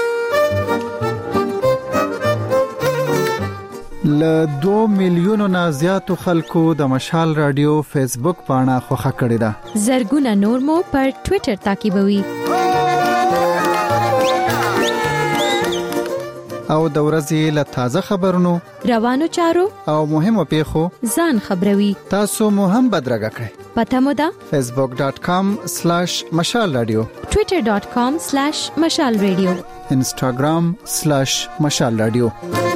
S8: ل دو میلیونو نه زیاتو خلکو د مشال رادیو فیسبوک پاڼه خوښه کړې ده
S12: زرګونه نور مو پر ټوئیټر تعقیبوي
S8: او د ورځې له تازه خبرونو
S12: روانو چارو
S8: او مهمو پیښو
S12: ځان خبروي
S8: تاسو مو هم بدرګه کړئ
S12: پته مو ده
S8: facebook dot com slash mashal radio
S12: twitter dot com slash mashal radio
S8: instagram slash mashal radio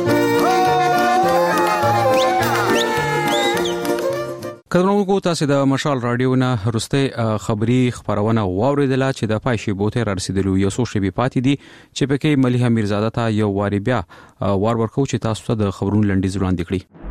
S1: کډونکو تاسو د مشال رادیو نه هرسته خبری خبرونه واوریدله چې د پایشي بوته رسیدلو یو څو شی پاتې دي چې پکې مليحه میرزاده ته یو واری بیا وار ورکو چې تاسو ته د خبرونو لنډیز وړاندې کړي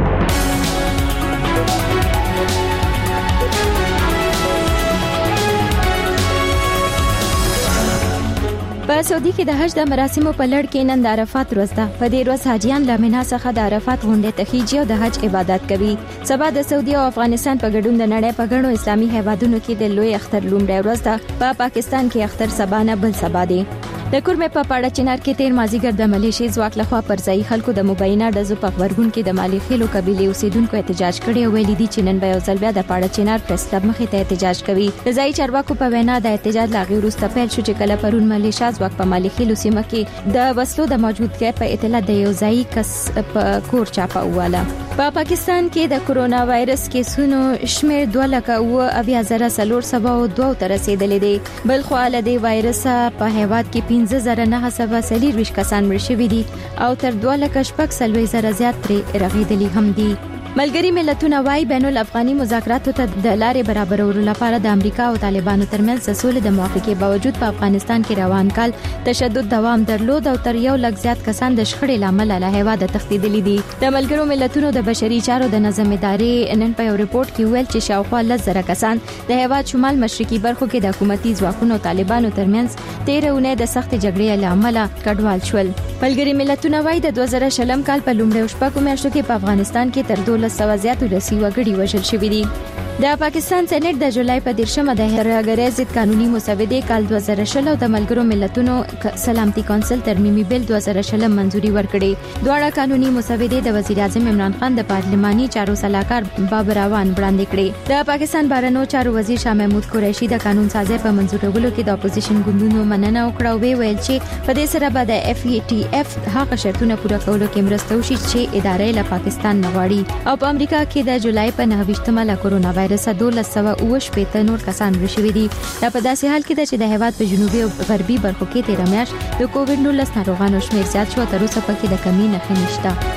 S12: په سعودي کې د حج د مراسمو په لړ کې نن د عرفات ورځ ده. په دې ورځ حاجیان له مینا څخه د عرفات غونډې ته خېږي او د حج عبادت کوي. سبا د سعودي او افغانستان په ګډون د نړۍ په غړو اسلامي هیوادونو کې د لوی اختر لومړی ورځ ده. په پا پاکستان کې اختر سبا نه بل سبا دی. د کورمه په پاړه چنار کې تیر مازیګر د ملیشي ځواک لخوا پر ځای خلکو د مبینه د زو په خبرګون کې د مالی خېلو قبيله اوسیدونکو احتجاج کړي او ویل دي چې نن به یو ځل بیا د پاړه چنار پریس کلب مخې ته احتجاج کوي. د ځای چارواکو په وینا د احتجاج لاغي وروسته پیل شو چې کله پرون ملیشا ځواک په مالی خېلو سیمه کې د وسلو د موجودګۍ په اطلاع د یو ځای کس په کور چاپه واله. په پا پاکستان کې د کرونا وایرس کیسونو شمیر دوه لکه او اویا زره سلور سبا او دوه تر رسیدلې دي. بل خو له دې وایرس په هیواد کې پنځه زره نه سبا سلیر ویش کسان مړ شوي دي او تر دوه لکه شپږ سلوي زره زیات پرې رغیدلي هم دي. ملګری ملتونه وايي بین الافغاني مذاکراتو ته د لارې برابرولو لپاره د امریکا او طالبانو ترمنځ سولې د موافقې باوجود په افغانستان کې روان کال تشدد دوام درلود او تر یو لک زیات کسان د شخړې لامل له هیواده تښتیدلي دي. د ملګرو ملتونو د بشري چارو د نظم ادارې نن په یو ریپورت کې ویل چې شاوخوا لس زره کسان د هیواد شمال مشرقي برخو کې د حکومتي ځواکونو او طالبانو ترمنځ تیر اونۍ د سخت جګړې لامل کډوال شول. ملګری ملتونه وايي د دوه زره شلم کال په لومړۍ شپږو میاشتو کې په افغانستان کې تر دولس سوه زیاتو رسي وګړي وژل شوي دي. د پاکستان سېنات د جولای په دیرشمه د هرګری ضد قانوني مسودې کال دوه زره شل او د ملګرو ملتونو سلامتي کونسل ترمیمي بل دوه زره شل منځوري ورکړي. دواړه قانوني مسودې د وزیر اعظم عمران خان د پارلماني چارو سلاکار بابر روان وړاندې کړي. د پاکستان بهرنیو چارو وزیر شاه محمود قریشي د قانون سازي په منځورولو کې د اپوزیشن ګوندونو مننه وکړه او ویل چې په دې سره به د اف ای ټي اف هغه شرطونه پوره کولو کې مرسته وشي چې ادارې له پاکستان نه غواړي. او په امریکا کې د جولای په نهه ویشتمه له کرونا وایرس دولس سوه اوه شپېته نور کسان مړ شوي دي. دا په داسې حال کې ده چې د هیواد په جنوبي او غربي برخو کې تیر میاشت د کووډ نولس ناروغانو شمیر زیات شو تر اوسه پکې د کمی نښې نشته.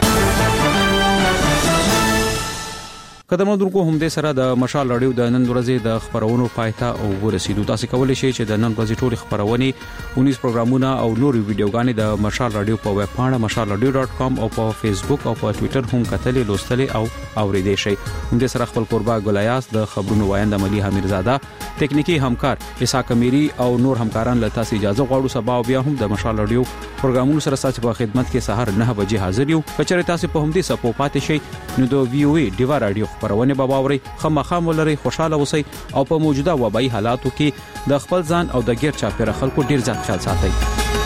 S1: قدم درکو هم دې سره د مشال رادیو د نن ورځې د خبرونو پایته او ورسېدو. تاسو کولای شئ چې د نن ورځې ټول خبرونه اونیس پروګرامونه او نورو ویډیوګانې د مشال رادیو په ویب پاڼه مشال رادیو ډاټ کام او په فیسبوک او په ټوئیټر هم کتلې لوستلې او اوریدې شئ. هم دې سره خپل قربا ګلایاس د خبرونو وایند مليحه میرزاده تکنیکی همکار اسحاق میری او نور همکاران له تاسو اجازه غواړو. سبا بیا هم د مشال رادیو پروګرامونو سره تاسو په خدمت کې سهار نه بجې حاضر یو. کچره تاسو په همدې سپو پاتې شي نو د وی او ای ډیوا رادیو خبرونه به باوري خامخا ولري، خوشاله اوسئ او په موجوده وبایي حالاتو کې د خپل ځان او د غیر چاپیره خلکو ډیر ځان خیال ساتئ.